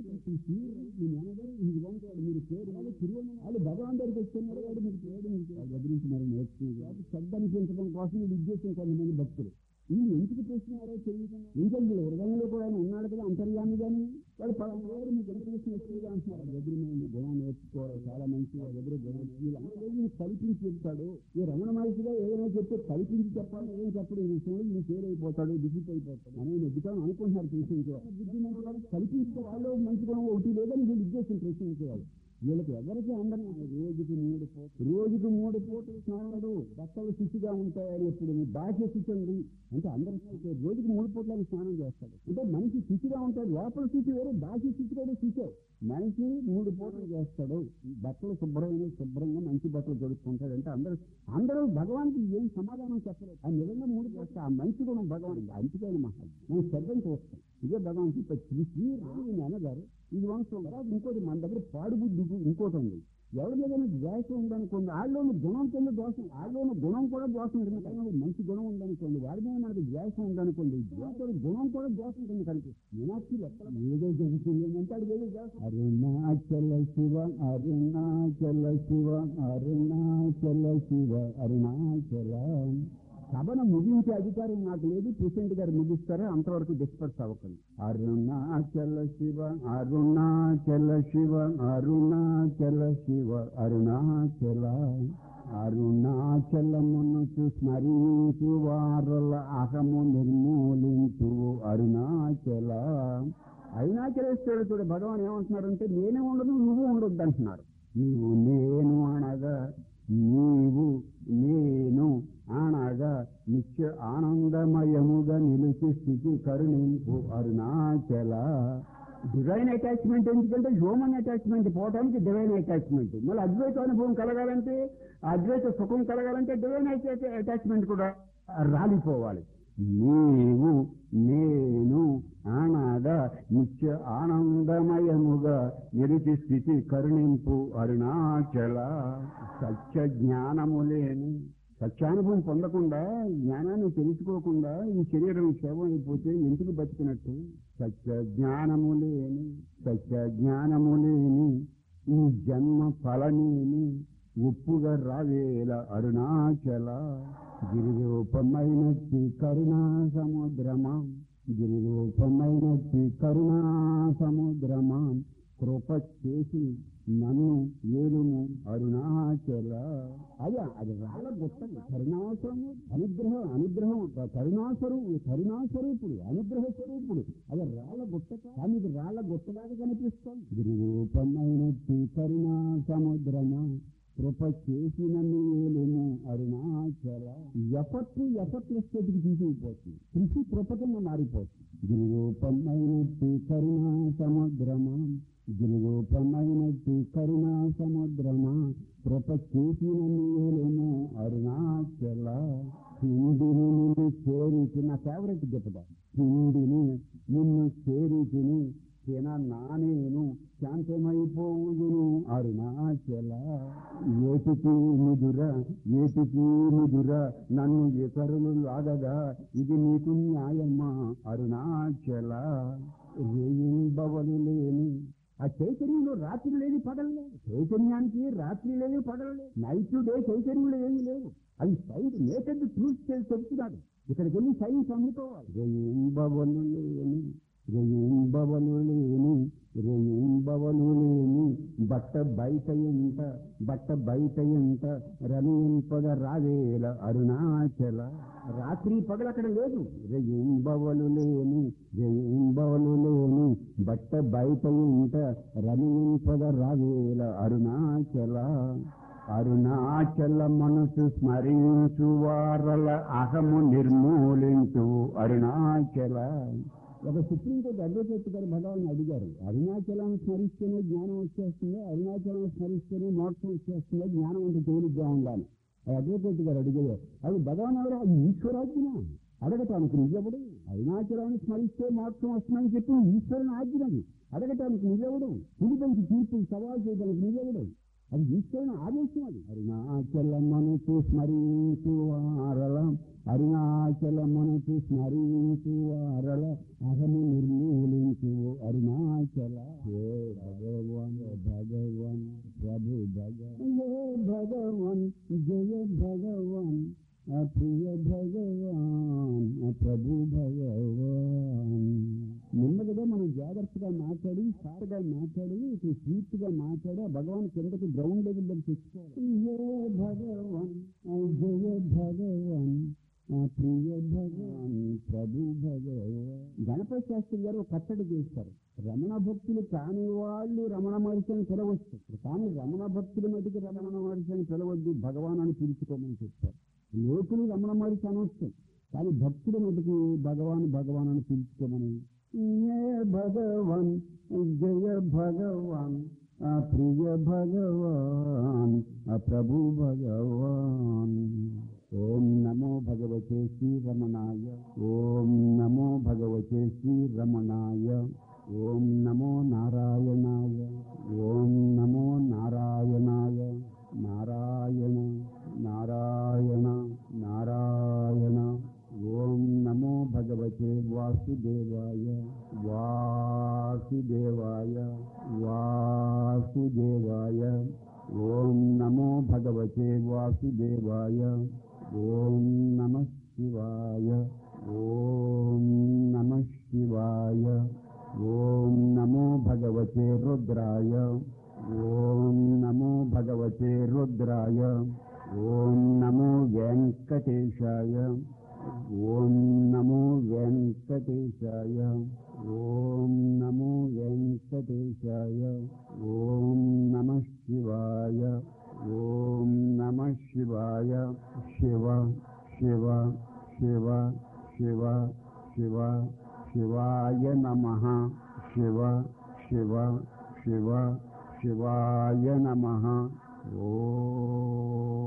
మీ మేనగారు ఇది వంటాడు మీరు పేరు వాళ్ళు తిరుగు వాళ్ళు భగవాన్ దగ్గరికి వస్తున్నారు. వాడు మీకు పేరు మీకు దగ్గరించి మరి నేర్చుకున్నారు. శ్రద్ధ అనిపించడం కోసం వీళ్ళు ఉద్దేశం కొంతమంది భక్తులు ఈ ఎందుకు చేస్తున్నారో తెలియకుండా ఇంకా వీళ్ళు హృదయంలో కూడా ఉన్నాడు కదా అంతర్యాన్ని కానీ వాడు పలానా మీకు ఎంత చేసిన ఎక్కువగా అంటున్నారు. దగ్గర మేము గుణం నేర్చుకోవాలి చాలా మంచి దగ్గర వీళ్ళందరూ కల్పించి చెప్తాడు. ఈ రమణ మహర్షిగా ఏదైనా చెప్తే కల్పించి చెప్పాలి ఏం చెప్పడం ఈ విషయంలో ఈయన ఫెయిల్ అయిపోతాడు డిఫిట్ అయిపోతాడు అని ఎదుగుతాను అనుకుంటున్నారు. ప్రశ్నించేవాడు బుద్ధిమంతులు కల్పించే వాళ్ళు మంచి గుణం ఒకటి లేదని వీళ్ళు ఉద్దేశం ప్రశ్నించేవాడు. వీళ్ళకి ఎవరికి అందరూ రోజుకి మూడు పోటు రోజుకి మూడు పోటు స్నానాలు బట్టలు శుచిగా ఉంటాయని ఎప్పుడు బాహ్య శుచి ఉంది అంటే అందరూ రోజుకి మూడు పూటలను స్నానం చేస్తాడు. అంటే మనిషి శుచిగా ఉంటాడు. లోపల శుచి వేరు బాహ్య శుచి కూడా శుచే. మనిషి మూడు పూటలు చేస్తాడు. బట్టలు శుభ్రమైన శుభ్రంగా మంచి బట్టలు దొరుకుతుంటాడు. అంటే అందరూ అందరూ భగవానికి ఏం సమాధానం చెప్పలేదు. ఆ నిజంగా మూడు చేస్తా ఆ మంచి గుణం భగవానికి అంచుకైన మహా మనం శ్రద్ధను చూస్తాం. ఇదే భగవాన్ చెప్పి రాని అన్నగారు ఇది వంశం కదా. ఇంకోటి మన దగ్గర పాడుబుద్ధి ఇంకోటి ఉంది. ఎవరి మీద ద్వేషం ఉందనుకోండి వాళ్ళలోని గుణం కింద దోషం వాళ్ళలోని గుణం కూడా దోషం ఉంటుంది. కానీ మంచి గుణం ఉందనుకోండి వాడి మీద మనకి ద్వేషం ఉందనుకోండి ద్వేషం గుణం కూడా దోషం కింద కనిపిస్తుంది. మీనాక్షి ఏదో జరుగుతుంది అంటే అది ఏదో దోషం. అరుణాచల శివ అరుణాచల శివ అరుణాచల శివ అరుణాచల సభను ముగించే అధికారం నాకు లేదు. ప్రెసిడెంట్ గారు ముగిస్తారు. అంతవరకు డిస్పర్స్ అవ్వకండి. అరుణాచల శివ అరుణాచల శివ అరుణాచల శివ అరుణాచల అరుణాచలమును స్మరించు వారుల అహము నిర్మూలించు అరుణాచల. అరుణాచలేశ్వరుడు భగవాన్ ఏమంటున్నారంటే నేనే ఉండదు నువ్వు ఉండొద్దు అంటున్నారు. నీవు నేను అనగా నీవు నేను అనగా నిత్య ఆనందమయముగా నిలిచి స్థితి కరుణింపు అరుణాచల. డివైన్ అటాచ్మెంట్ ఎందుకంటే హ్యూమన్ అటాచ్మెంట్ పోవడానికి డివైన్ అటాచ్మెంట్. మళ్ళీ అద్వైత అనుభవం కలగాలంటే అద్వైత సుఖం కలగాలంటే డివైన్ అటాచ్మెంట్ కూడా రాలిపోవాలి. నీవు నేను ఆనాద నిత్య ఆనందమయముగా నిలిచి స్థితి కరుణింపు అరుణాచల. సత్య జ్ఞానము లేని సత్యానుభవం పొందకుండా జ్ఞానాన్ని తెలుసుకోకుండా ఈ శరీరం క్షేమం అయిపోతే ఎందుకు బతికినట్టు? సత్య జ్ఞానము లేని సత్య జ్ఞానము లేని ఈ జన్మ ఫలనేని ఉప్పుగా రావేల అరుణాచల. గిరిరూపమైనట్టి కరుణా సముద్రమా గిరిరూపమైనట్టి కరుణా సముద్రమా కృప చేసి నన్ను ఏలుము అరుణాచల. అయ్యా అది రాళ్ళ గుట్టది కరుణాసము అనుగ్రహం అనుగ్రహం కరుణాస్వరూపుడు కరుణాస్వరూపుడు అనుగ్రహ స్వరూపుడు. అది రాళ్ళ గుట్ట కానీ ఇది రాళ్ళ గుట్టలాగా కనిపిస్తుంది. గిరిరూపమైనట్టి కరుణా సముద్రమా కృప చేసి నన్ను ఏలుము అరుణాచల. ఎఫర్ట్ ఎఫర్ట్లెస్ స్థితికి తీసుకుపోతుంది. కృషి కృపకంగా మారిపోతుంది. గిరిరూపమైనట్టి కరుణా సముద్రమా గిరిరూపమైనట్టి కరుణా సముద్రమా కృప చేసి నన్ను ఏలుము అరుణాచల. హిందిని నిన్ను చేరికి నా ఫేవరెట్ చెప్తా. హిందిని నిన్ను చేరికిని తిన నానేను శాంతమైపోవును అరుణాచల. ఏటికి నిదుర ఏటికి నిదుర నన్ను ఇతరులు లాగగా ఇది నీకు న్యాయమా అరుణాచల. రేయింబవలు లేని ఆ చైతన్యంలో రాత్రి లేని పగలు లేవు. చైతన్యానికి రాత్రి లేని పగలు లేవు. నైట్ డే చైతన్యంలో ఏమీ లేవు. అది సైన్స్ నేటెడ్ ట్రూత్ చెప్తున్నాడు. ఇక్కడికి వెళ్ళి సైన్స్ అందుకోవాలి. రేయింబవలు లేని రేయింబవలు లేని రేయింబవలు లేని బట్ట బయట ఎంత బట్ట బయట ఎంత రమింపగ రావేల అరుణాచల. రాత్రి పగలు అక్కడ లేదు. రేయింబవలు లేని రేయింబవలు లేని బట్ట బయట ఎంత రమింపగ రావేల అరుణాచల. అరుణాచల మనసు స్మరించు వారల అహము నిర్మూలించు అరుణాచల. ఒక సుప్రీంకోర్టు అడ్వకేట్ గారు భగవాన్ అడిగారు, అరుణాచలాన్ని స్మరిస్తేనే జ్ఞానం వచ్చేస్తుందో అరుణాచలం స్మరిస్తేనే మోక్షం వచ్చేస్తుందో జ్ఞానం అంటే తేలిగ్గా ఉండాలి. అడ్వకేట్ గారు అడిగారు, అది భగవాన్ ఎవరు? అది ఈశ్వరాజ్ఞ. అడగటానికి నిజవుడు. అరుణాచలాన్ని స్మరిస్తే మోక్షం వస్తుందని చెప్పి ఈశ్వరుని ఆజ్ఞది. అడగటానికి నిజవుడు. పులిపంచి తీర్పు సవాల్ చేయడానికి నిజవుడు. అది ఈశ్వరుని ఆదేశం. అది అరుణాచల మనసు స్మరించు వారల అరుణాచల మనసు స్మరించు వారల అహము నిర్మూలించు అరుణాచల. హే భగవాన్ భగవాన్ ప్రభు భగవాన్ హే భగవాన్ జయ భగవాన్ ప్రియ భగవాన్ ప్రభు భగవాన్. నెమ్మదిగా మనం జాగ్రత్తగా మాట్లాడి సారుగా మాట్లాడి ఇటు స్వీట్ గా మాట్లాడి భగవాన్ కిందకి గ్రౌండ్ లెవెల్ దగ్గర తెచ్చుకోవాలి. హే భగవాన్ జయ భగవాన్ ప్రియ భగవాన్ ప్రభు భగవాన్. గణపతి శాస్త్రి గారు కట్టడి చేస్తారు. రమణ భక్తులు కాని వాళ్ళు రమణ మహర్షి అని పిలవచ్చు, కానీ రమణ భక్తుల మధ్యకి రమణ మహర్షి అని పిలవద్దు, భగవాన్ అని పిలుచుకోమని చెప్తారు. లోకులు రమణ మహర్షి అనవచ్చు, కానీ భక్తుల మధ్యకి భగవాన్ భగవాన్ అని పిలుచుకోమని. భగవాన్ జయ భగవాన్ ప్రియ భగవాన్ ప్రభు భగవాన్. ఓం నమో భగవతే శ్రీ రమణాయ. ఓం నమో భగవతే శ్రీ రమణాయ. ఓం నమో నారాయణాయ. ఓం నమో నారాయణాయ. నారాయణ నారాయణ నారాయణ. ఓం నమో భగవతే వాసుదేవాయ. వాసుదేవాయ వాసుదేవాయ. ఓం నమో భగవతే వాసుదేవాయ. ఓం నమః శివాయ. ఓం నమః శివాయ. ఓం నమో భగవతే రుద్రాయ. ఓం నమో భగవతే రుద్రాయ. ఓం నమో వెంకటేశాయ. ఓం నమో వెంకటేశాయ. ఓం నమో వెంకటేశాయ. ఓం నమః శివాయ. ఓం నమః శివాయ. శివ శివ శివ శివ శివ శివాయ నమః. శివ శివ శివ శివాయ నమః. ఓం